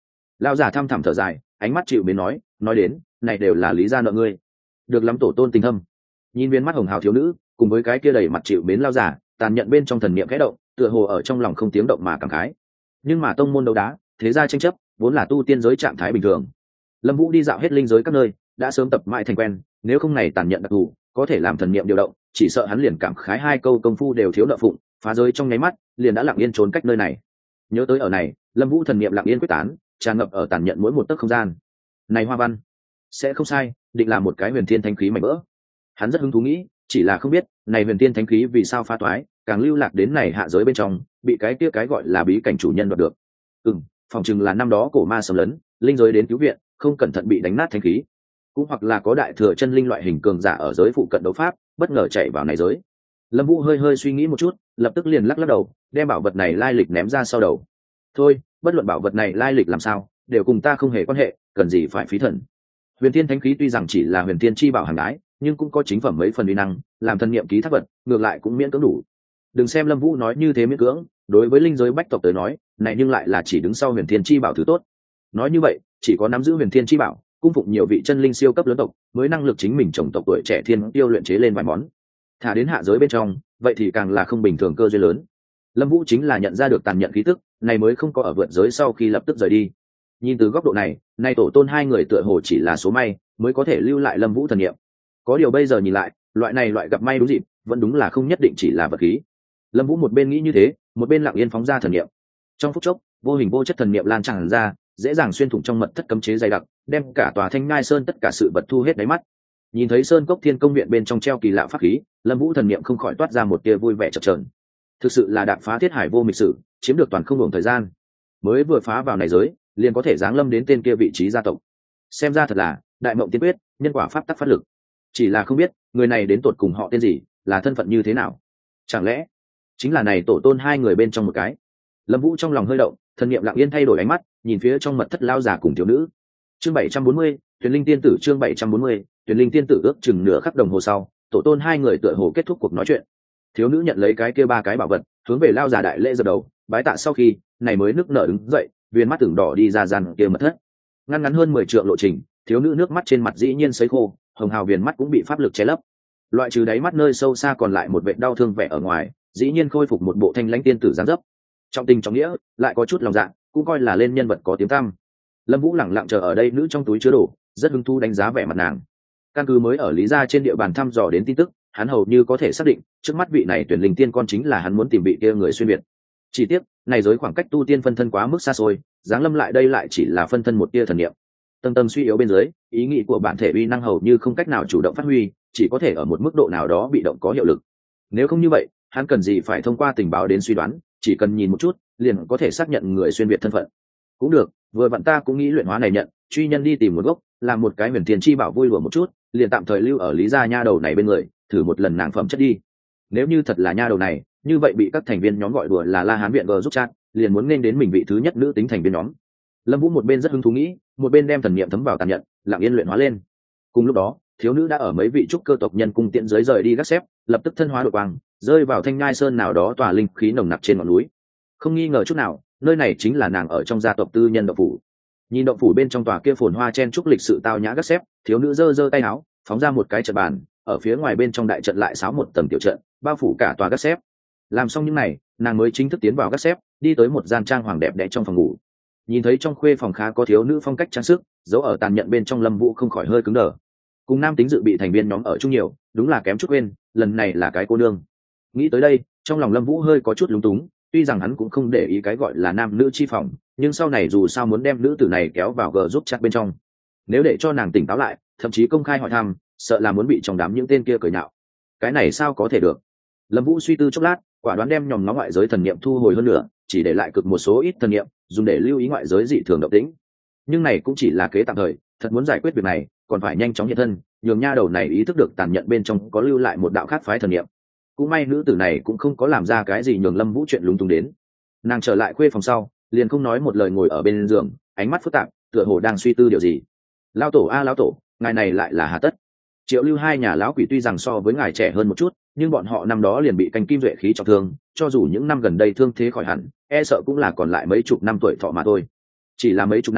Lão già thăm thẳm thở dài, ánh mắt chịu mến nói đến này đều là lý gia nợ ngươi. Được lắm tổ tôn tình thâm. Nhìn viên mắt hồng hào thiếu nữ cùng với cái kia đầy mặt chịu mến lão già, tàn nhận bên trong thần niệm khẽ động, tựa hồ ở trong lòng không tiếng động mà cảm khái. Nhưng mà tông môn đấu đá, thế gia tranh chấp vốn là tu tiên giới trạng thái bình thường. Lâm Vũ đi dạo hết linh giới các nơi, đã sớm tập mãi thành quen, nếu không này tàn nhận đặc thù có thể làm thần niệm điều động, chỉ sợ hắn liền cảm khái hai câu công phu đều thiếu nợ phụng, phá giới trong nháy mắt liền đã lặng yên trốn cách nơi này. Nhớ tới ở này, Lâm Vũ thần niệm lặng yên quyết tán, tràn ngập ở tàn nhận mỗi một tấc không gian. Này hoa văn sẽ không sai, định là một cái huyền thiên thánh khí mảnh vỡ. Hắn rất hứng thú nghĩ, chỉ là không biết này huyền thiên thánh khí vì sao phá toái, càng lưu lạc đến này hạ giới bên trong, bị cái kia cái gọi là bí cảnh chủ nhân đoạt được. Phòng chừng là năm đó cổ ma xâm lấn, linh giới đến cứu viện, không cẩn thận bị đánh nát thánh khí, cũng hoặc là có đại thừa chân linh loại hình cường giả ở giới phụ cận đấu pháp, bất ngờ chạy vào này giới. Lâm Vũ hơi suy nghĩ một chút, lập tức liền lắc đầu, đem bảo vật này lai lịch ném ra sau đầu. Thôi, bất luận bảo vật này lai lịch làm sao, đều cùng ta không hề quan hệ, cần gì phải phí thần. Huyền Thiên Thánh khí tuy rằng chỉ là huyền thiên chi bảo hàng đái, nhưng cũng có chính phẩm mấy phần uy năng, làm thần niệm ký thác vật, ngược lại cũng miễn cưỡng đủ. Đừng xem Lâm Vũ nói như thế miễn cưỡng, đối với linh giới bách tộc tới nói, này nhưng lại là chỉ đứng sau huyền thiên chi bảo thứ tốt. Nói như vậy, chỉ có nắm giữ huyền thiên chi bảo, cung phụng nhiều vị chân linh siêu cấp lớn tộc, mới năng lực chính mình chồng tộc tuổi trẻ thiên tiêu luyện chế lên vài món. Thả đến hạ giới bên trong, vậy thì càng là không bình thường cơ duyên lớn. Lâm Vũ chính là nhận ra được tàn nhận khí tức, này mới không có ở vượt giới sau khi lập tức rời đi. Nhìn từ góc độ này, nay tổ tôn hai người tựa hồ chỉ là số may, mới có thể lưu lại Lâm Vũ thần niệm. Có điều bây giờ nhìn lại, loại gặp may đúng dịp, vẫn đúng là không nhất định chỉ là vật khí. Lâm Vũ một bên nghĩ như thế, một bên lặng yên phóng ra thần niệm. Trong phút chốc, vô hình vô chất thần niệm lan tràn ra, dễ dàng xuyên thủng trong mật thất cấm chế dày đặc, đem cả tòa Thanh Nhai Sơn tất cả sự vật thu hết đáy mắt. Nhìn thấy Sơn Cốc Thiên Công viện bên trong treo kỳ lạ pháp khí, Lâm Vũ thần niệm không khỏi toát ra một tia vui vẻ chập chờn. Thực sự là đạp phá thiết hải vô mịch sử, chiếm được toàn không ngừng thời gian. Mới vừa phá vào này giới, liền có thể giáng lâm đến tên kia vị trí gia tộc. Xem ra thật là đại mộng tiên quyết, nhân quả pháp tắc phát lực. Chỉ là không biết, người này đến tột cùng họ tên gì, là thân phận như thế nào. Chẳng lẽ chính là này tổ tôn hai người bên trong một cái? Lâm Vũ trong lòng hơi động, thần niệm lặng yên thay đổi ánh mắt, nhìn phía trong mật thất lao giả cùng thiếu nữ. Chương 740, Tuyền Linh tiên tử. Chương 740, Tuyền Linh tiên tử. Ước chừng nửa khắc đồng hồ sau, tổ tôn hai người tựa hồ kết thúc cuộc nói chuyện. Thiếu nữ nhận lấy cái kia ba cái bảo vật, hướng về lao giả đại lễ dập đầu, bái tạ sau khi, này mới nức nở đứng dậy, viên mắt tưởng đỏ đi ra gian kia mật thất. Ngắn hơn 10 trượng lộ trình, thiếu nữ nước mắt trên mặt dĩ nhiên sấy khô, hồng hào viền mắt cũng bị pháp lực che lấp. Loại trừ đáy mắt nơi sâu xa còn lại một vệt đau thương vẻ ở ngoài, dĩ nhiên khôi phục một bộ thanh lãnh tiên tử dáng dấp. Trong tình trong nghĩa, lại có chút lòng dạ, cũng coi là lên nhân vật có tiếng tăm. Lâm Vũ lẳng lặng chờ ở đây, nữ trong túi chứa đồ, rất hứng thú đánh giá vẻ mặt nàng. Căn cứ mới ở Lý gia trên địa bàn thăm dò đến tin tức, hắn hầu như có thể xác định, trước mắt vị này Tuyển Linh tiên con chính là hắn muốn tìm vị kia người xuyên việt. Chỉ tiếc, này giới khoảng cách tu tiên phân thân quá mức xa xôi, dáng lâm lại đây lại chỉ là phân thân một tia thần niệm. Tâm tâm suy yếu bên dưới, ý nghĩ của bản thể uy năng hầu như không cách nào chủ động phát huy, chỉ có thể ở một mức độ nào đó bị động có hiệu lực. Nếu không như vậy, hắn cần gì phải thông qua tình báo đến suy đoán, chỉ cần nhìn một chút, liền có thể xác nhận người xuyên việt thân phận. Cũng được, vừa vặn ta cũng nghĩ luyện hóa này nhận, truy nhân đi tìm một gốc, làm một cái huyền thiên chi bảo vui đùa một chút, liền tạm thời lưu ở Lý gia nha đầu này bên người, thử một lần nàng phẩm chất đi. Nếu như thật là nha đầu này, như vậy bị các thành viên nhóm gọi đùa là La Hán viện giúp chat, liền muốn nên đến mình vị thứ nhất nữ tính thành viên nhóm. Lâm Vũ một bên rất hứng thú nghĩ, một bên đem thần niệm thấm vào tàn nhận, lặng yên luyện hóa lên. Cùng lúc đó, thiếu nữ đã ở mấy vị trúc cơ tộc nhân cung tiễn dưới rời đi gác xếp, lập tức thân hóa đội quang, rơi vào Thanh Nhai Sơn nào đó tòa linh khí nồng nặc trên ngọn núi. Không nghi ngờ chút nào, nơi này chính là nàng ở trong gia tộc tư nhân động phủ. Nhìn động phủ bên trong tòa kia phồn hoa chen trúc lịch sự tao nhã gác xếp, thiếu nữ giơ tay áo, phóng ra một cái trận bàn, ở phía ngoài bên trong đại trận lại xáo một tầng tiểu trận, bao phủ cả tòa gác xếp. Làm xong những này, nàng mới chính thức tiến vào gác xếp, đi tới một gian trang hoàng đẹp đẽ trong phòng ngủ. Nhìn thấy trong khuê phòng khá có thiếu nữ phong cách trang sức, dấu ở tàn nhận bên trong, Lâm Vũ không khỏi hơi cứng đờ. Cùng nam tính dự bị thành viên nhóm ở chung nhiều, đúng là kém chút quên, lần này là cái cô nương. Nghĩ tới đây, trong lòng Lâm Vũ hơi có chút lúng túng, tuy rằng hắn cũng không để ý cái gọi là nam nữ chi phòng, nhưng sau này dù sao muốn đem nữ tử này kéo vào giúp chat bên trong. Nếu để cho nàng tỉnh táo lại, thậm chí công khai hỏi thăm, sợ là muốn bị trong đám những tên kia cười nhạo. Cái này sao có thể được? Lâm Vũ suy tư chốc lát, quả đoán đem nhòm ngó ngoại giới thần niệm thu hồi hơn nữa, chỉ để lại cực một số ít thần niệm, dùng để lưu ý ngoại giới dị thường động tĩnh. Nhưng này cũng chỉ là kế tạm thời, thật muốn giải quyết việc này, còn phải nhanh chóng hiện thân, nhường nha đầu này ý thức được tàn nhận bên trong có lưu lại một đạo khác phái thần niệm. Cũng may nữ tử này cũng không có làm ra cái gì nhường Lâm Vũ chuyện lung tung đến. Nàng trở lại khuê phòng sau, liền không nói một lời ngồi ở bên giường, ánh mắt phức tạp, tựa hồ đang suy tư điều gì. Lão tổ a lão tổ, ngài này lại là hà tất? Triệu Lưu hai nhà lão quỷ tuy rằng so với ngài trẻ hơn một chút, nhưng bọn họ năm đó liền bị canh kim duệ khí trọng thương, cho dù những năm gần đây thương thế khỏi hẳn, e sợ cũng là còn lại mấy chục năm tuổi thọ mà thôi. Chỉ là mấy chục năm,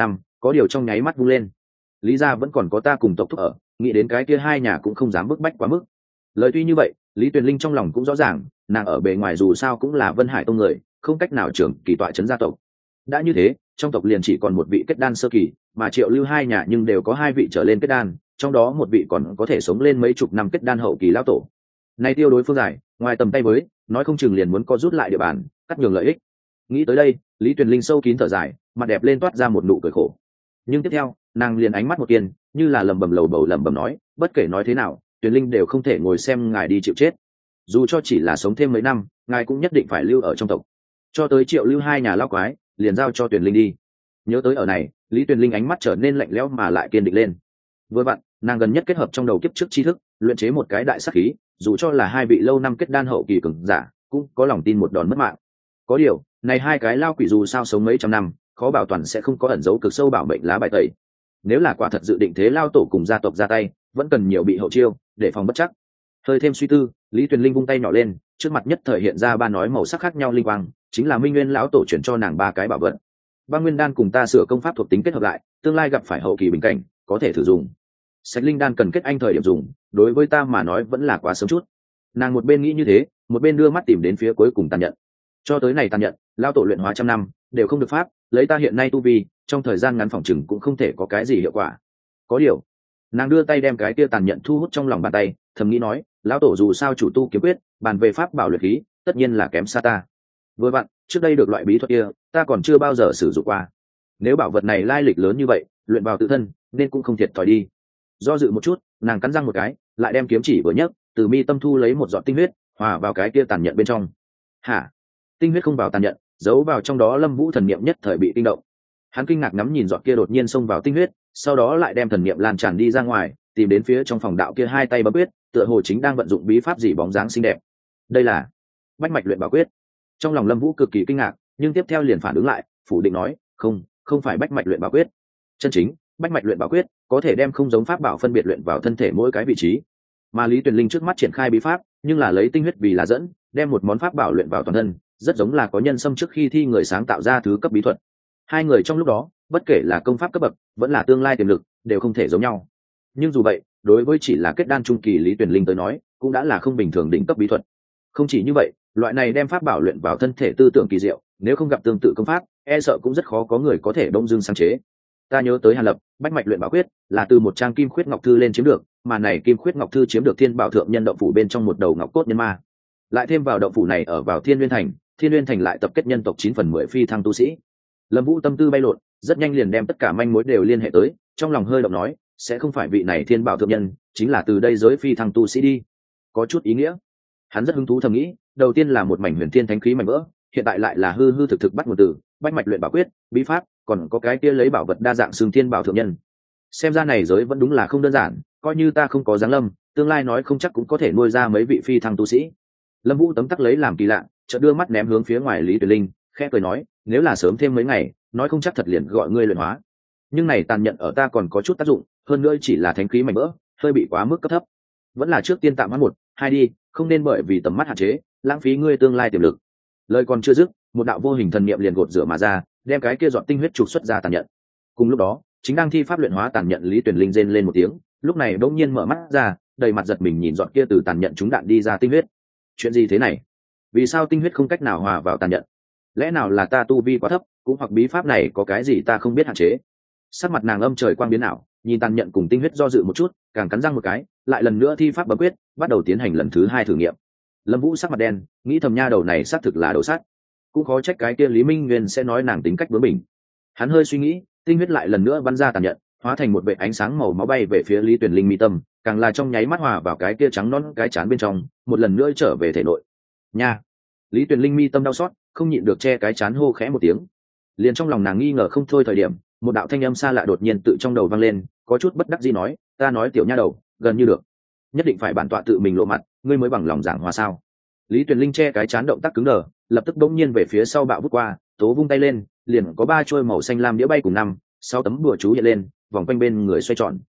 có điều trong nháy mắt vung lên. Lý gia vẫn còn có ta cùng tộc thúc ở, nghĩ đến cái kia hai nhà cũng không dám bức bách quá mức. Lời tuy như vậy, Lý Tuyền Linh trong lòng cũng rõ ràng, nàng ở bề ngoài dù sao cũng là Vân Hải tông người, không cách nào trưởng kỳ tọa trấn gia tộc. Đã như thế, trong tộc liền chỉ còn một vị kết đan sơ kỳ, mà Triệu Lưu hai nhà nhưng đều có hai vị trở lên kết đan, trong đó một vị còn có thể sống lên mấy chục năm kết đan hậu kỳ lão tổ. Nay tiêu đối phương giải, ngoài tầm tay với, nói không chừng liền muốn co rút lại địa bàn, cắt nhường lợi ích. Nghĩ tới đây, Lý Tuyền Linh sâu kín thở dài, mặt đẹp lên toát ra một nụ cười khổ. Nhưng tiếp theo, nàng liền ánh mắt một kiên, như là lẩm bẩm lầu bầu lẩm bẩm nói, bất kể nói thế nào, Tuyền Linh đều không thể ngồi xem ngài đi chịu chết. Dù cho chỉ là sống thêm mấy năm, ngài cũng nhất định phải lưu ở trong tộc. Cho tới Triệu Lưu hai nhà lao quái, liền giao cho Tuyền Linh đi. Nhớ tới ở này, Lý Tuyền Linh ánh mắt trở nên lạnh lẽo mà lại kiên định lên. Vừa vặn, nàng gần nhất kết hợp trong đầu kiếp trước tri thức, luyện chế một cái đại sát khí, dù cho là hai vị lâu năm kết đan hậu kỳ cường giả, cũng có lòng tin một đòn mất mạng. Có điều, này hai cái lao quỷ dù sao sống mấy trăm năm, khó bảo toàn sẽ không có ẩn dấu cực sâu bảo mệnh lá bài tẩy. Nếu là quả thật dự định thế lao tổ cùng gia tộc ra tay, vẫn cần nhiều bị hậu chiêu, để phòng bất chắc. Hơi thêm suy tư, Lý Tuyền Linh vung tay nhỏ lên, trước mặt nhất thời hiện ra ba nói màu sắc khác nhau linh quang, chính là Minh Nguyên lão tổ chuyển cho nàng ba cái bảo vật. Băng Nguyên đan cùng ta sửa công pháp thuộc tính kết hợp lại, tương lai gặp phải hậu kỳ bình cảnh, có thể thử dùng. Sạch linh đan cần kết anh thời điểm dùng, đối với ta mà nói vẫn là quá sớm chút. Nàng một bên nghĩ như thế, một bên đưa mắt tìm đến phía cuối cùng tàn nhận. Cho tới này tàn nhận, lao tổ luyện hóa trăm năm, đều không được pháp, lấy ta hiện nay tu vi, trong thời gian ngắn phòng chừng cũng không thể có cái gì hiệu quả. Có điều, nàng đưa tay đem cái kia tàn nhận thu hút trong lòng bàn tay, thầm nghĩ nói, lão tổ dù sao chủ tu kiếm quyết, bàn về pháp bảo luyện khí, tất nhiên là kém xa ta. Vừa vặn, trước đây được loại bí thuật kia, ta còn chưa bao giờ sử dụng qua. Nếu bảo vật này lai lịch lớn như vậy, luyện vào tự thân, nên cũng không thiệt thòi đi. Do dự một chút, nàng cắn răng một cái, lại đem kiếm chỉ vừa nhấc, từ mi tâm thu lấy một giọt tinh huyết, hòa vào cái kia tàn nhận bên trong. Hả? Tinh huyết không vào tàn nhận, giấu vào trong đó Lâm Vũ thần niệm nhất thời bị kinh động. Hắn kinh ngạc ngắm nhìn giọt kia đột nhiên xông vào tinh huyết, sau đó lại đem thần niệm lan tràn đi ra ngoài, tìm đến phía trong phòng đạo kia hai tay bấm quyết, tựa hồ chính đang vận dụng bí pháp gì bóng dáng xinh đẹp. Đây là Bách Mạch Luyện Bảo Quyết. Trong lòng Lâm Vũ cực kỳ kinh ngạc, nhưng tiếp theo liền phản ứng lại, phủ định nói, không phải Bách Mạch Luyện Bảo Quyết. Chân chính, Bách Mạch Luyện Bảo Quyết có thể đem không giống pháp bảo phân biệt luyện vào thân thể mỗi cái vị trí. Mà Lý Tuyền Linh trước mắt triển khai bí pháp, nhưng là lấy tinh huyết vì là dẫn, đem một món pháp bảo luyện vào toàn thân, rất giống là có nhân xâm trước khi thi người sáng tạo ra thứ cấp bí thuật. Hai người trong lúc đó, bất kể là công pháp cấp bậc, vẫn là tương lai tiềm lực, đều không thể giống nhau. Nhưng dù vậy, đối với chỉ là kết đan trung kỳ Lý Tuyền Linh tới nói, cũng đã là không bình thường đỉnh cấp bí thuật. Không chỉ như vậy, loại này đem pháp bảo luyện vào thân thể tư tưởng kỳ diệu, nếu không gặp tương tự công pháp, e sợ cũng rất khó có người có thể đông dương sáng chế. Ta nhớ tới Hàn Lập, Bách Mạch Luyện Bảo Quyết là từ một trang Kim Khuyết Ngọc Thư lên chiếm được, mà này Kim Khuyết Ngọc Thư chiếm được Thiên Bảo Thượng Nhân động phủ bên trong một đầu ngọc cốt nhân ma. Lại thêm vào động phủ này ở vào Thiên Nguyên Thành, Thiên Nguyên Thành lại tập kết nhân tộc 9/10 phi thăng tu sĩ. Lâm Vũ tâm tư bay lộn, rất nhanh liền đem tất cả manh mối đều liên hệ tới, trong lòng hơi động nói, sẽ không phải vị này Thiên Bảo Thượng Nhân, chính là từ đây giới phi thăng tu sĩ đi. Có chút ý nghĩa. Hắn rất hứng thú thầm nghĩ, đầu tiên là một mảnh huyền thiên thánh khí mảnh vỡ, hiện tại lại là hư hư thực thực bắt nguồn từ Bách Mạch Luyện Bảo Quyết, bí pháp, còn có cái kia lấy bảo vật đa dạng xương Thiên Bảo Thượng Nhân. Xem ra này giới vẫn đúng là không đơn giản, coi như ta không có giáng lâm, tương lai nói không chắc cũng có thể nuôi ra mấy vị phi thăng tu sĩ. Lâm Vũ tấm tắc lấy làm kỳ lạ, chợt đưa mắt ném hướng phía ngoài Lý Tuyền Linh, khẽ cười nói, nếu là sớm thêm mấy ngày, nói không chắc thật liền gọi ngươi luyện hóa. Nhưng này tàn nhận ở ta còn có chút tác dụng, hơn nữa chỉ là thánh khí mảnh vỡ, hơi bị quá mức cấp thấp. Vẫn là trước tiên tạm hoãn 1-2 đi, không nên bởi vì tầm mắt hạn chế, lãng phí ngươi tương lai tiềm lực. Lời còn chưa dứt, một đạo vô hình thần niệm liền gột rửa mà ra, đem cái kia giọt tinh huyết trục xuất ra tàn nhận. Cùng lúc đó, chính đang thi pháp luyện hóa tàn nhận Lý Tuyền Linh rên lên một tiếng, lúc này bỗng nhiên mở mắt ra, đầy mặt giật mình nhìn giọt kia từ tàn nhận chúng đạn đi ra tinh huyết. Chuyện gì thế này? Vì sao tinh huyết không cách nào hòa vào tàn nhận? Lẽ nào là ta tu vi quá thấp, cũng hoặc bí pháp này có cái gì ta không biết hạn chế? Sắc mặt nàng âm trời quang biến ảo, nhìn tàn nhận cùng tinh huyết do dự một chút, càng cắn răng một cái, lại lần nữa thi pháp bấm quyết, bắt đầu tiến hành lần thứ 2 thử nghiệm. Lâm Vũ sắc mặt đen, nghĩ thầm nha đầu này xác thực là đầu sắt, cũng khó trách cái kia Lý Minh Nguyên sẽ nói nàng tính cách bướng bỉnh. Hắn hơi suy nghĩ, tinh huyết lại lần nữa bắn ra tàn nhận, hóa thành một vệt ánh sáng màu máu bay về phía Lý Tuyền Linh mi tâm, càng là trong nháy mắt hòa vào cái kia trắng nõn cái trán bên trong, một lần nữa trở về thể nội. Nha! Lý Tuyền Linh mi tâm đau xót, không nhịn được che cái trán hô khẽ một tiếng. Liền trong lòng nàng nghi ngờ không thôi thời điểm, một đạo thanh âm xa lạ đột nhiên tự trong đầu vang lên, có chút bất đắc dĩ nói, ta nói tiểu nha đầu, gần như được, nhất định phải bản tọa tự mình lộ mặt, ngươi mới bằng lòng giảng hòa sao? Lý Tuyền Linh che cái trán động tác cứng đờ, lập tức bỗng nhiên về phía sau bạo vút qua, tố vung tay lên, liền có 3 trôi màu xanh lam đĩa bay cùng 5-6 tấm bùa chú hiện lên, vòng quanh bên người xoay tròn.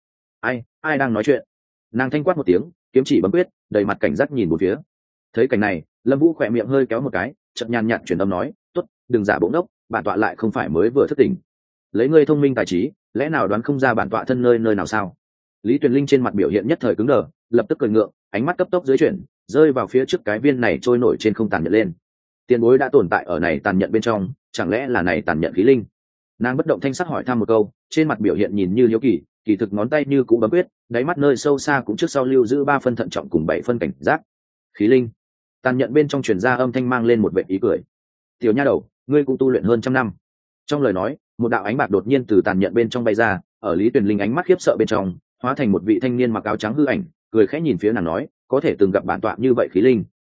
Ai đang nói chuyện? Nàng thanh quát một tiếng, kiếm chỉ bấm quyết, đầy mặt cảnh giác nhìn một phía. Thấy cảnh này, Lâm Vũ khỏe miệng hơi kéo một cái, chợt nhàn nhạt truyền âm nói, "Tốt, đừng giả bỗng đốc, bản tọa lại không phải mới vừa thức tỉnh. Lấy ngươi thông minh tài trí, lẽ nào đoán không ra bản tọa thân nơi nào sao? Lý Tuyền Linh trên mặt biểu hiện nhất thời cứng đờ, lập tức cười ngượng, ánh mắt cấp tốc dưới chuyển, rơi vào phía trước cái viên này trôi nổi trên không tàn nhận lên. Tiền bối đã tồn tại ở này tàn nhận bên trong, chẳng lẽ là này tàn nhận khí linh? Nàng bất động thanh sắc hỏi thăm một câu, trên mặt biểu hiện nhìn như hiếu kỳ, kỳ thực ngón tay như cũ bấm quyết, đáy mắt nơi sâu xa cũng trước sau lưu giữ 3 phân thận trọng cùng 7 phân cảnh giác. Khí linh. Tàn nhận bên trong truyền ra âm thanh mang lên một vệt ý cười. Tiểu nha đầu, ngươi cũng tu luyện hơn trăm năm. Trong lời nói, một đạo ánh bạc đột nhiên từ tàn nhận bên trong bay ra, ở Lý Tuyền Linh ánh mắt khiếp sợ bên trong, hóa thành một vị thanh niên mặc áo trắng hư ảnh, cười khẽ nhìn phía nàng nói, có thể từng gặp bản tọa như vậy khí linh,